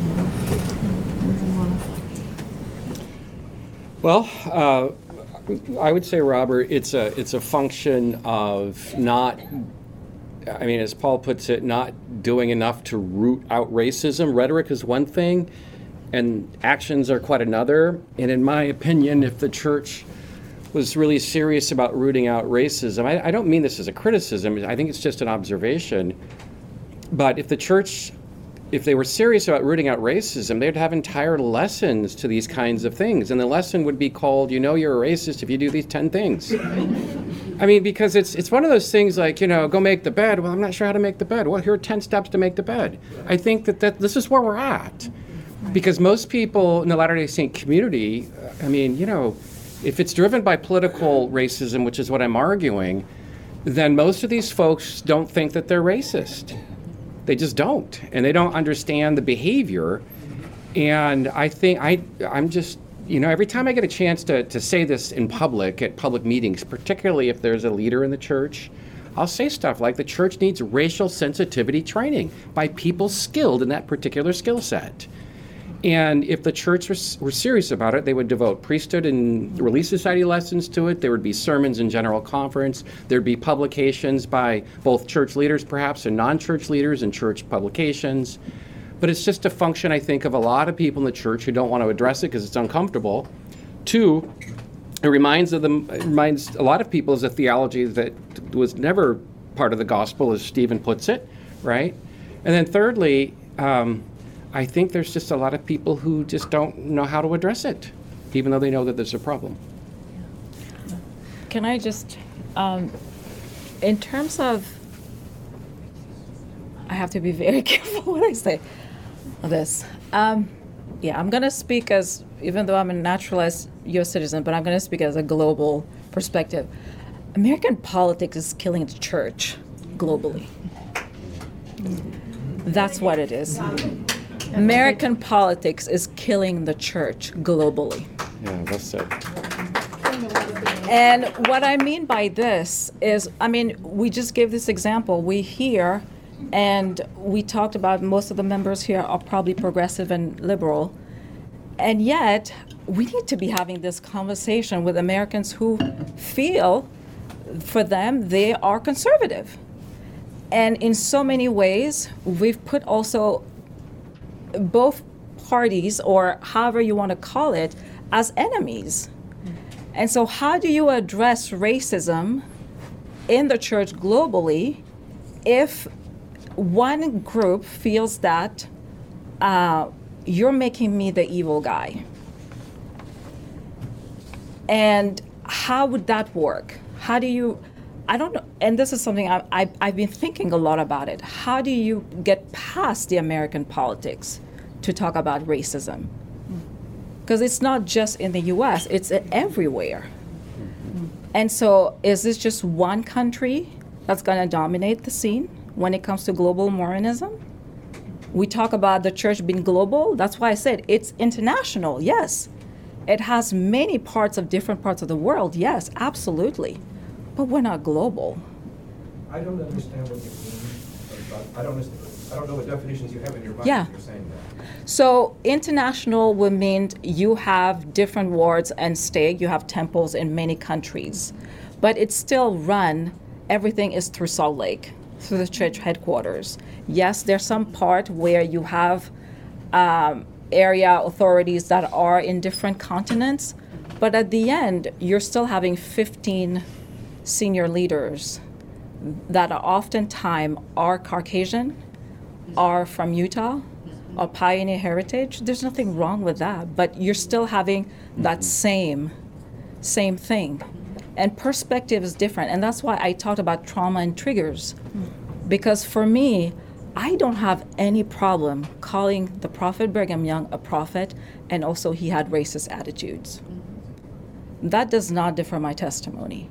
Well, uh, I would say, Robert, it's a it's a function of not, I mean, as Paul puts it, not doing enough to root out racism. Rhetoric is one thing, and actions are quite another. And in my opinion, if the church was really serious about rooting out racism, I, I don't mean this as a criticism, I think it's just an observation. But if the church, if they were serious about rooting out racism, they'd have entire lessons to these kinds of things. And the lesson would be called, you know you're a racist if you do these ten things. I mean, because it's it's one of those things like, you know, go make the bed. Well, I'm not sure how to make the bed. Well, here are ten steps to make the bed. I think that, that this is where we're at. Because most people in the Latter-day Saint community, I mean, you know, if it's driven by political racism, which is what I'm arguing, then most of these folks don't think that they're racist. They just don't, and they don't understand the behavior. And I think I, I'm just, you know, every time I get a chance to, to say this in public, at public meetings, particularly if there's a leader in the church, I'll say stuff like the church needs racial sensitivity training by people skilled in that particular skill set. And if the church was, were serious about it, they would devote priesthood and Relief Society lessons to it. There would be sermons in general conference. There'd be publications by both church leaders, perhaps, and non-church leaders in church publications. But it's just a function, I think, of a lot of people in the church who don't want to address it because it's uncomfortable. Two, it reminds of them. It reminds a lot of people of a theology that was never part of the gospel, as Stephen puts it, right? And then thirdly, um, I think there's just a lot of people who just don't know how to address it, even though they know that there's a problem. Can I just, um, in terms of, I have to be very careful what I say of this. Um, yeah, I'm going to speak as, even though I'm a naturalized U S citizen, but I'm going to speak as a global perspective. American politics is killing the church globally. That's what it is. American politics is killing the church globally. Yeah, that's it. And what I mean by this is, I mean, we just gave this example. We hear, and we talked about most of the members here are probably progressive and liberal, and yet we need to be having this conversation with Americans who feel, for them, they are conservative. And in so many ways, we've put also both parties, or however you want to call it, as enemies. And so how do you address racism in the church globally if one group feels that uh, you're making me the evil guy. And how would that work? How do you, I don't know, and this is something I, I, I've been thinking a lot about it. How do you get past the American politics to talk about racism? Because it's not just in the U S, it's everywhere. And so is this just one country that's going to dominate the scene when it comes to global Mormonism? We talk about the church being global. That's why I said it's international, yes. It has many parts of different parts of the world, yes, absolutely. But we're not global. I don't understand what you mean. About, I don't understand. I don't know what definitions you have in your mind Yeah. when you're saying that. So international would mean you have different wards and state, you have temples in many countries, but it's still run, everything is through Salt Lake, through the church headquarters. Yes, there's some part where you have um, area authorities that are in different continents, but at the end, you're still having fifteen senior leaders that are oftentimes are Caucasian, are from Utah, or Pioneer Heritage. There's nothing wrong with that, but you're still having that same, same thing. And perspective is different, and that's why I talked about trauma and triggers. Because for me, I don't have any problem calling the Prophet Brigham Young a prophet, and also he had racist attitudes. That does not differ my testimony.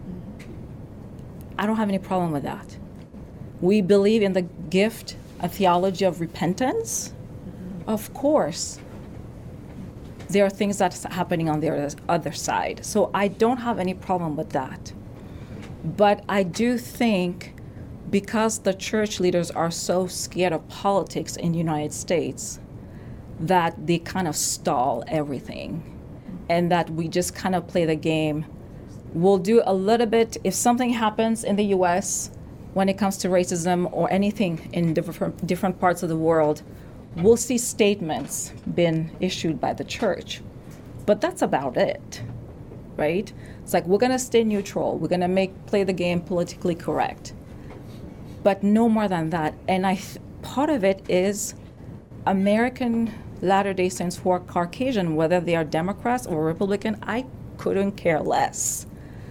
I don't have any problem with that. We believe in the gift, a theology of repentance. Of course, there are things that's happening on the other side. So I don't have any problem with that. But I do think because the church leaders are so scared of politics in the United States that they kind of stall everything, and that we just kind of play the game. We'll do a little bit, if something happens in the U S when it comes to racism or anything in different, different parts of the world, we'll see statements being issued by the church. But that's about it, right? It's like, we're gonna stay neutral. We're gonna make play the game politically correct. But no more than that. And I th- part of it is American Latter-day Saints who are Caucasian, whether they are Democrats or Republican, I couldn't care less.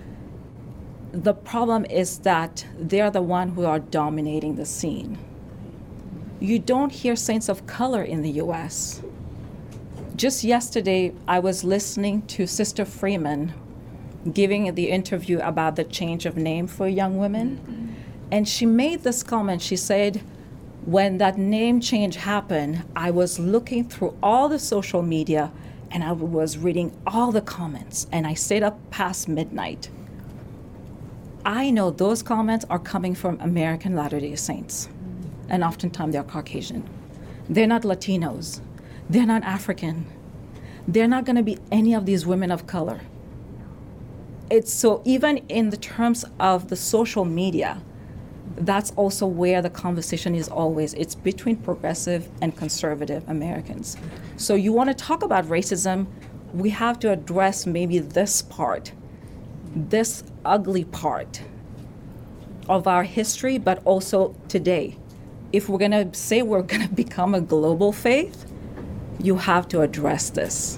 The problem is that they're the one who are dominating the scene. You don't hear saints of color in the U S. Just yesterday, I was listening to Sister Freeman giving the interview about the change of name for young women. And she made this comment. She said, when that name change happened, I was looking through all the social media and I was reading all the comments, and I stayed up past midnight. I know those comments are coming from American Latter-day Saints, and oftentimes they're Caucasian. They're not Latinos. They're not African. They're not going to be any of these women of color. It's so even in the terms of the social media, that's also where the conversation is always. It's between progressive and conservative Americans. So you want to talk about racism, we have to address maybe this part, this ugly part of our history, but also today. If we're going to say we're going to become a global faith, you have to address this.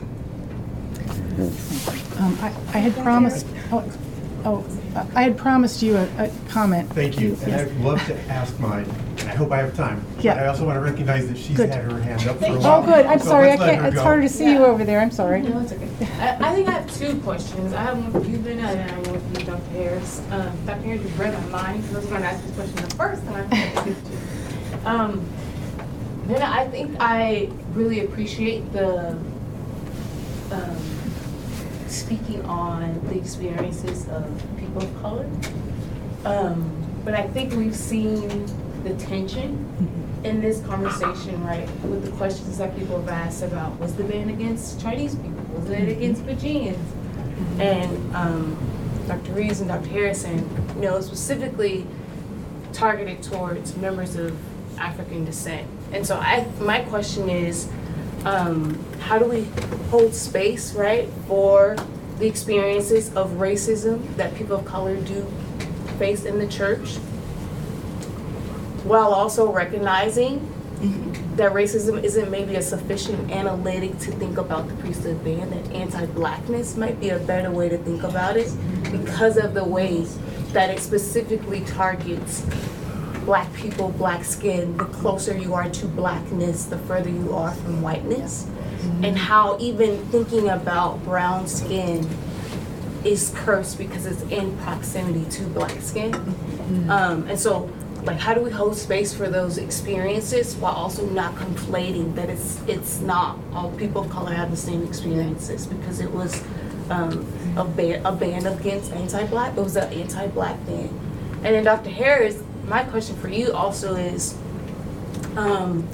Um, I, I had promised, oh, oh, uh, I had promised you a, a comment. Thank you, and Yes. I'd love to ask mine, and I hope I have time. Yeah. But I also want to recognize that she's Good. had her hand up for a while. Oh, good, I'm So sorry, I let's let can't, her it's go. harder to see you over there, I'm sorry. No, it's okay. I, I think I have two questions. I have one for you, Vina, and I have one for you, Doctor Harris. Um, Doctor Harris, you read my mind, because I was going to ask this question the first time. I didn't get to. Um, Vina, I think I really appreciate the um, speaking on the experiences of people of color. Um, but I think we've seen the tension in this conversation, right, with the questions that people have asked about, was the ban against Chinese people? Was it against Fijians? And um, Doctor Reeves and Doctor Harrison, you know, specifically targeted towards members of African descent. And so I, my question is, um, how do we hold space, right, for the experiences of racism that people of color do face in the church, while also recognizing mm-hmm. that racism isn't maybe a sufficient analytic to think about the priesthood ban, that anti-blackness might be a better way to think about it because of the ways that it specifically targets black people, black skin. The closer you are to blackness, the further you are from whiteness. And how even thinking about brown skin is cursed because it's in proximity to black skin. Um, and so, like, how do we hold space for those experiences while also not conflating that it's it's not all people of color have the same experiences, because it was um, a ban a ban against anti-black. It was an anti-black ban. And then Doctor Harris, my question for you also is, um,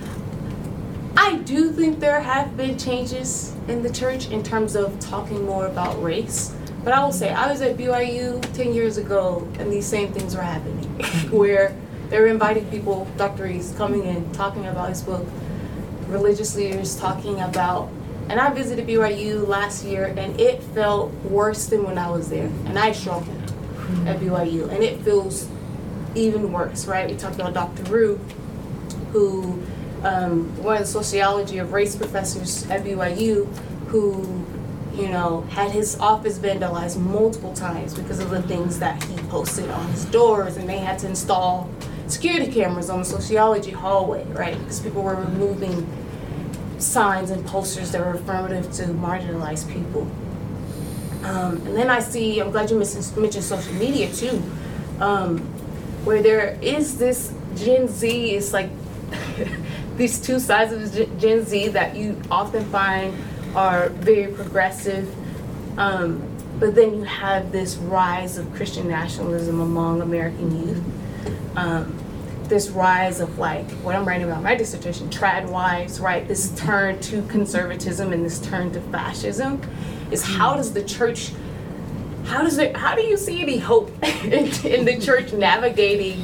I do think there have been changes in the church in terms of talking more about race. But I will say, I was at B Y U ten years ago, and these same things were happening, where they were inviting people, Doctor Reese, coming in, talking about his book, religious leaders talking about, and I visited B Y U last year, and it felt worse than when I was there. And I struggled at B Y U, and it feels even worse, right? We talked about Doctor Rue, who, um, one of the sociology of race professors at B Y U, who you know, had his office vandalized multiple times because of the things that he posted on his doors, and they had to install security cameras on the sociology hallway, right? Because people were removing signs and posters that were affirmative to marginalized people. Um, and then I see, I'm glad you mentioned social media too, um, where there is this Gen Z, it's like these two sides of Gen Z that you often find are very progressive, um, but then you have this rise of Christian nationalism among American youth. Um, this rise of, like, what I'm writing about in my dissertation, trad wives, right? This turn to conservatism and this turn to fascism is how does the church, how does it, how do you see any hope in, in the church navigating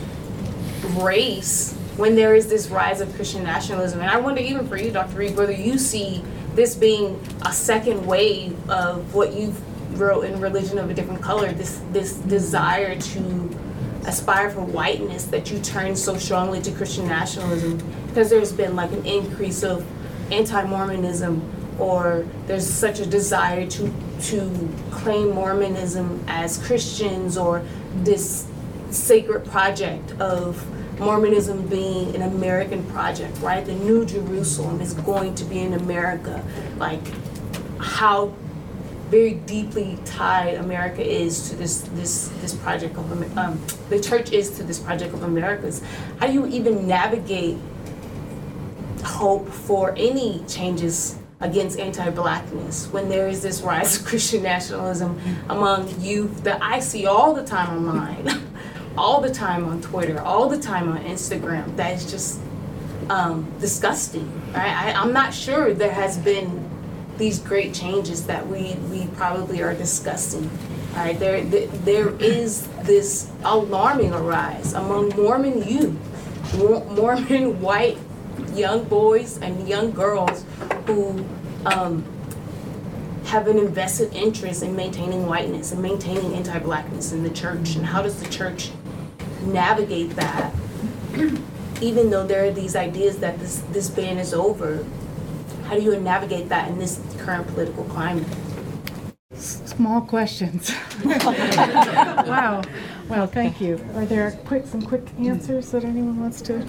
race when there is this rise of Christian nationalism? And I wonder, even for you, Doctor Reed, whether you see this being a second wave of what you wrote in Religion of a Different Color, this this desire to aspire for whiteness, that you turn so strongly to Christian nationalism because there's been like an increase of anti-Mormonism, or there's such a desire to to claim Mormonism as Christians, or this sacred project of Mormonism being an American project, right? The New Jerusalem is going to be in America. Like, how very deeply tied America is to this this this project of um, the church is to this project of America's. How do you even navigate hope for any changes against anti-blackness when there is this rise of Christian nationalism among youth that I see all the time online? all the time on Twitter, all the time on Instagram, that is just um, disgusting, right? I, I'm not sure there has been these great changes that we, we probably are discussing, right? There, there is this alarming rise among Mormon youth, Mormon white young boys and young girls who um, have an invested interest in maintaining whiteness and maintaining anti-blackness in the church. And how does the church navigate that, even though there are these ideas that this, this ban is over? How do you navigate that in this current political climate? Small questions. Wow. Well, thank you. Are there quick some quick answers that anyone wants to?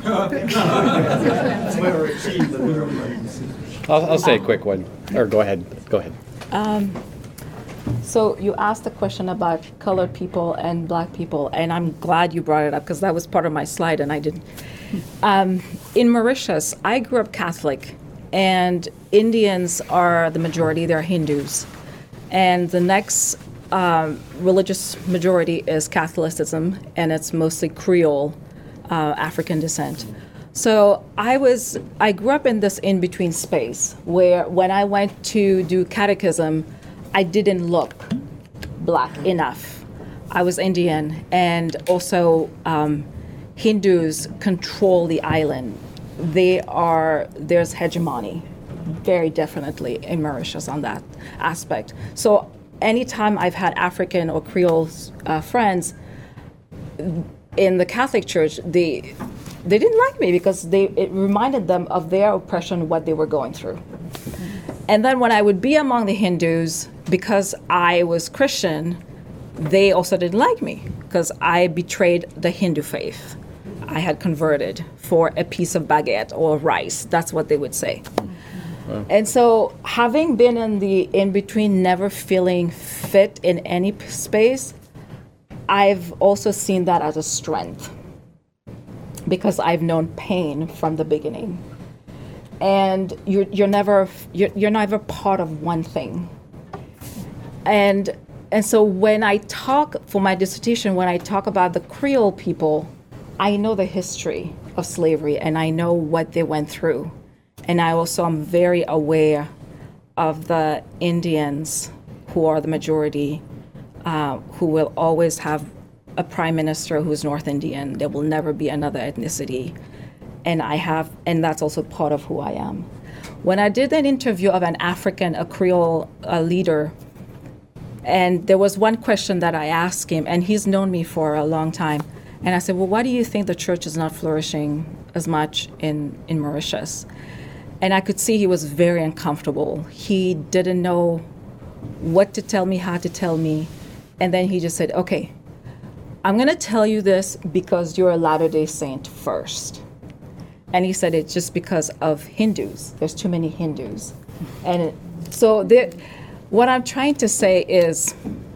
I'll, I'll say a quick one, or go ahead, go ahead. Um, so you asked a question about colored people and black people, and I'm glad you brought it up because that was part of my slide and I didn't. Um, in Mauritius, I grew up Catholic, and Indians are the majority, they're Hindus. And the next um, religious majority is Catholicism, and it's mostly Creole, uh, African descent. So I was, I grew up in this in-between space where when I went to do catechism, I didn't look black enough. I was Indian, and also um, Hindus control the island. They are, there's hegemony, very definitely in Mauritius on that aspect. So anytime I've had African or Creole uh, friends in the Catholic Church, the they didn't like me because they, it reminded them of their oppression, what they were going through. And then when I would be among the Hindus, because I was Christian, they also didn't like me because I betrayed the Hindu faith. I had converted for a piece of baguette or rice. That's what they would say. Wow. And so having been in the in-between, never feeling fit in any p- space, I've also seen that as a strength because I've known pain from the beginning. And you're, you're never you're, you're never part of one thing. And and so when I talk for my dissertation, when I talk about the Creole people, I know the history of slavery and I know what they went through. And I also am very aware of the Indians who are the majority, uh, who will always have a prime minister who's North Indian. There will never be another ethnicity. And I have, and that's also part of who I am. When I did an interview of an African, a Creole uh, leader, and there was one question that I asked him, and he's known me for a long time. And I said, well, why do you think the church is not flourishing as much in, in Mauritius? And I could see he was very uncomfortable. He didn't know what to tell me, how to tell me. And then he just said, okay, I'm gonna tell you this because you're a Latter-day Saint first. And he said it's just because of Hindus. There's too many Hindus. And it, so there, what I'm trying to say is,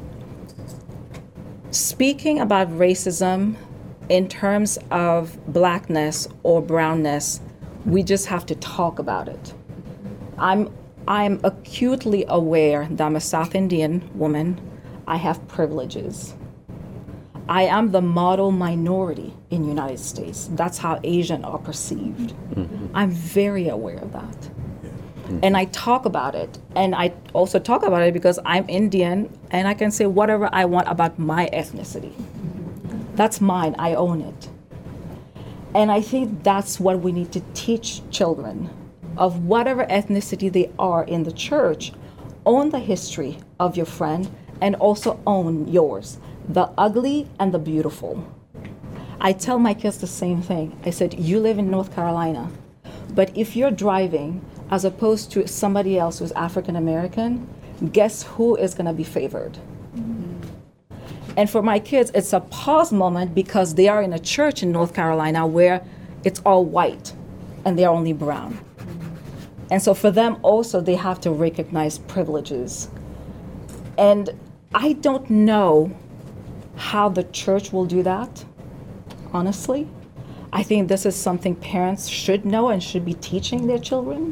speaking about racism in terms of blackness or brownness, we just have to talk about it. I'm, I'm acutely aware that I'm a South Indian woman. I have privileges. I am the model minority in the United States. That's how Asians are perceived. Mm-hmm. I'm very aware of that. Mm-hmm. And I talk about it. And I also talk about it because I'm Indian and I can say whatever I want about my ethnicity. That's mine, I own it. And I think that's what we need to teach children of whatever ethnicity they are in the church. Own the history of your friend and also own yours. The ugly and the beautiful. I tell my kids the same thing. I said, you live in North Carolina, but if you're driving as opposed to somebody else who's African American, guess who is gonna be favored? Mm-hmm. And for my kids, it's a pause moment because they are in a church in North Carolina where it's all white and they're only brown. Mm-hmm. And so for them also, they have to recognize privileges. And I don't know how the church will do that, honestly. I think this is something parents should know and should be teaching their children.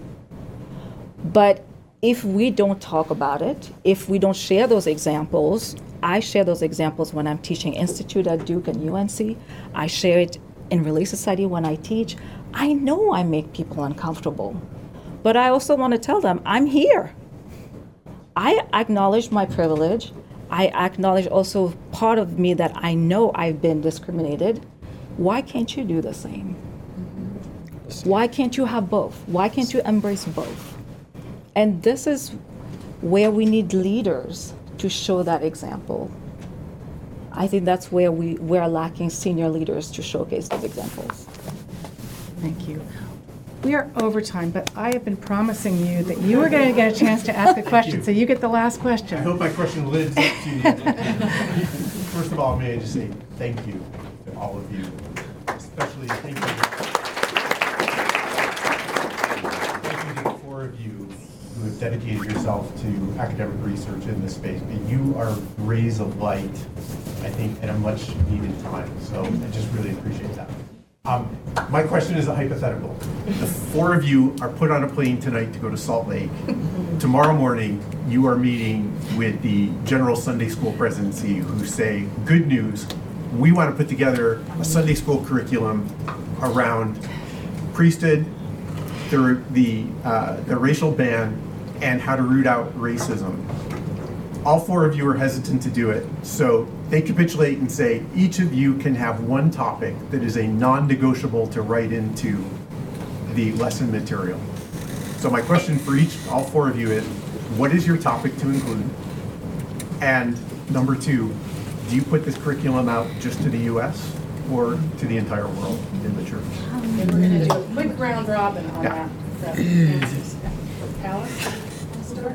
But if we don't talk about it, if we don't share those examples, I share those examples when I'm teaching Institute at Duke and U N C. I share it in Relief Society when I teach. I know I make people uncomfortable, but I also want to tell them, I'm here. I acknowledge my privilege. I acknowledge also part of me that I know I've been discriminated. Why can't you do the same? Mm-hmm. Why can't you have both? Why can't you embrace both? And this is where we need leaders to show that example. I think that's where we, we're lacking senior leaders to showcase those examples. Thank you. We are over time, but I have been promising you that you were going to get a chance to ask a question, so you get the last question. I hope my question lives up to you. First of all, may I just say thank you to all of you, especially thank you. Thank you to the four of you who have dedicated yourself to academic research in this space. You are rays of light, I think, at a much needed time. So I just really appreciate that. Um, my question is a hypothetical. The four of you are put on a plane tonight to go to Salt Lake. Tomorrow morning, you are meeting with the General Sunday School Presidency who say, good news, we want to put together a Sunday school curriculum around priesthood, the, the, uh, the racial ban, and how to root out racism. All four of you are hesitant to do it, so they capitulate and say each of you can have one topic that is a non-negotiable to write into the lesson material. So my question for each, all four of you is, what is your topic to include? And number two, do you put this curriculum out just to the U S or to the entire world in the church? And we're gonna do a quick round robin on Yeah. that. So, answers. Alice? We're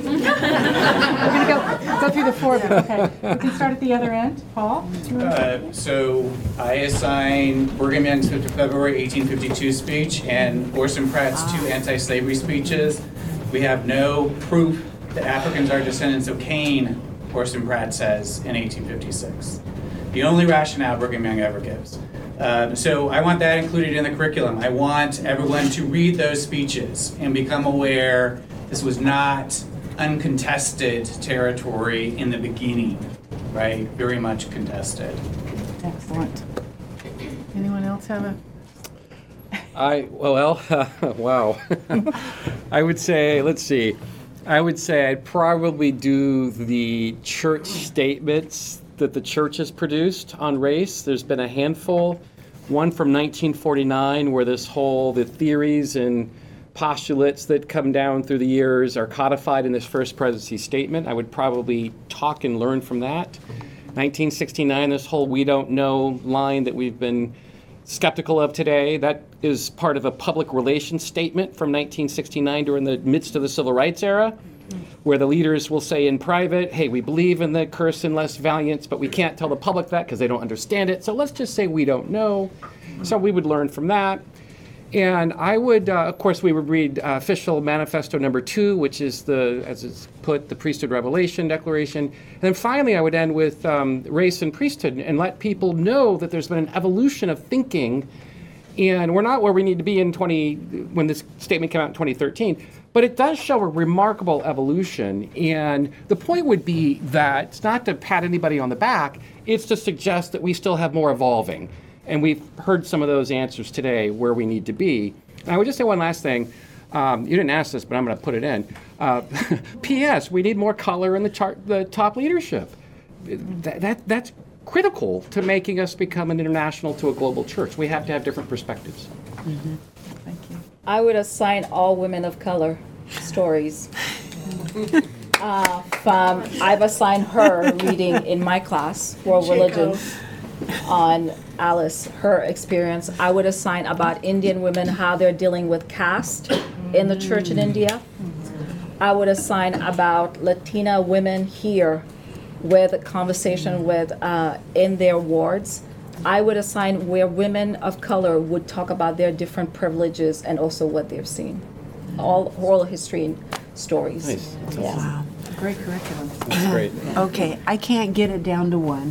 gonna go, go through the four of you, okay. We can start at the other end. Paul? Uh, So I assign Brigham Young's February eighteen fifty-two speech and Orson Pratt's two anti-slavery speeches. We have no proof that Africans are descendants of Cain, Orson Pratt says, in eighteen fifty-six. The only rationale Brigham Young ever gives. Um, so I want that included in the curriculum. I want everyone to read those speeches and become aware this was not uncontested territory in the beginning, right? Very much contested. Excellent. Anyone else have a? I, well, wow. I would say, let's see, I would say I'd probably do the church statements that the church has produced on race. There's been a handful, one from nineteen forty-nine where this whole, the theories and postulates that come down through the years are codified in this first presidency statement. I would probably talk and learn from that. nineteen sixty-nine, this whole we don't know line that we've been skeptical of today, that is part of a public relations statement from nineteen sixty-nine during the midst of the civil rights era, where the leaders will say in private, hey, we believe in the curse and less valiance, but we can't tell the public that because they don't understand it. So let's just say we don't know. So we would learn from that. And I would, uh, of course, we would read uh, official manifesto number two, which is the, as it's put, the priesthood revelation declaration. And then finally, I would end with um, race and priesthood and let people know that there's been an evolution of thinking. And we're not where we need to be in twenty, when this statement came out in twenty thirteen, but it does show a remarkable evolution. And the point would be that it's not to pat anybody on the back, it's to suggest that we still have more evolving. And we've heard some of those answers today where we need to be. And I would just say one last thing. Um, you didn't ask this, but I'm going to put it in. Uh, P S. We need more color in the, chart, the top leadership. That, that, that's critical to making us become an international to a global church. We have to have different perspectives. Mm-hmm. Thank you. I would assign all women of color stories. uh, from, I've assigned her reading in my class, World Religion, on Alice, her experience. I would assign about Indian women, how they're dealing with caste in the church in India. I would assign about Latina women here with a conversation with uh, in their wards. I would assign where women of color would talk about their different privileges and also what they've seen. All oral history and stories. Nice. That's Yeah. Wow. Great curriculum. That's great. Okay, I can't get it down to one.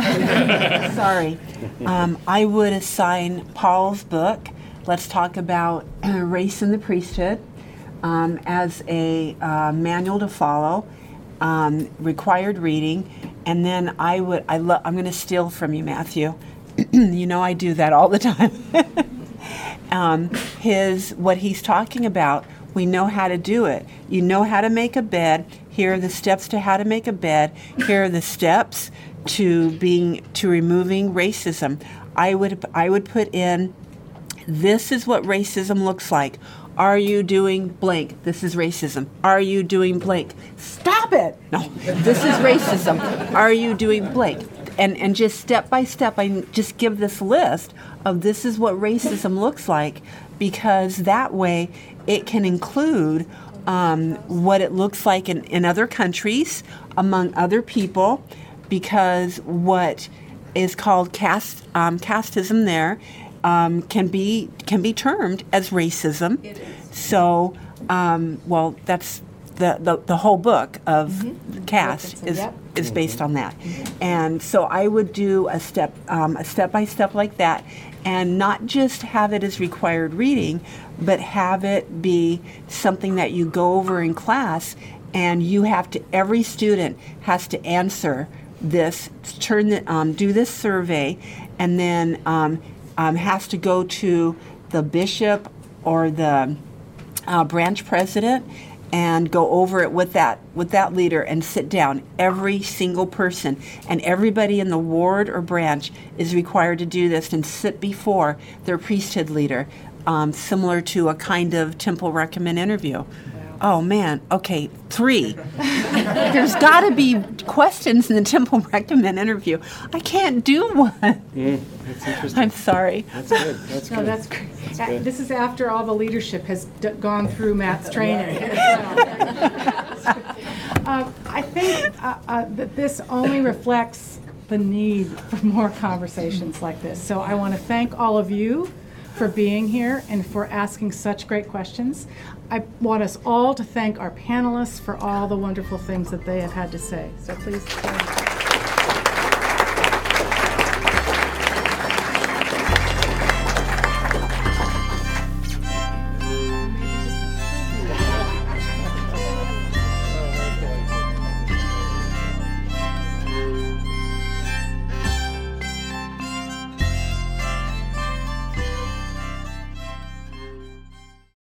Sorry. Um, I would assign Paul's book, Let's Talk About Race in the Priesthood, um, as a uh, manual to follow, um, required reading, and then I would, I lo- I'm going to steal from you, Matthew. You know I do that all the time. um, his, what he's talking about, we know how to do it. You know how to make a bed. Here are the steps to how to make a bed. Here are the steps to being to removing racism. I would I would put in, this is what racism looks like. Are you doing blank? This is racism. Are you doing blank? Stop it! No, this is racism. Are you doing blank? And and just step by step, I just give this list of this is what racism looks like, because that way it can include um, what it looks like in, in other countries, among other people, because what is called caste, um, casteism there um, can be can be termed as racism. It is. So, um, well, that's the, the, the whole book of mm-hmm. caste is yep. is based on that. Mm-hmm. And so I would do a step um, a step by step like that, and not just have it as required reading, but have it be something that you go over in class, and you have to, every student has to answer this, turn the, um, do this survey, and then um, um, has to go to the bishop or the uh, branch president and go over it with that with that leader and sit down, every single person, and everybody in the ward or branch is required to do this and sit before their priesthood leader, um, similar to a kind of temple recommend interview. Wow. Oh, man. Okay, three. There's got to be questions in the Temple Recommend interview. I can't do one. Mm, that's interesting. I'm sorry. That's good. That's No, good. that's great. Uh, good. This is after all the leadership has d- gone through Matt's training. Um, I think uh, uh, that this only reflects the need for more conversations like this. So I want to thank all of you for being here and for asking such great questions. I want us all to thank our panelists for all the wonderful things that they have had to say. So please.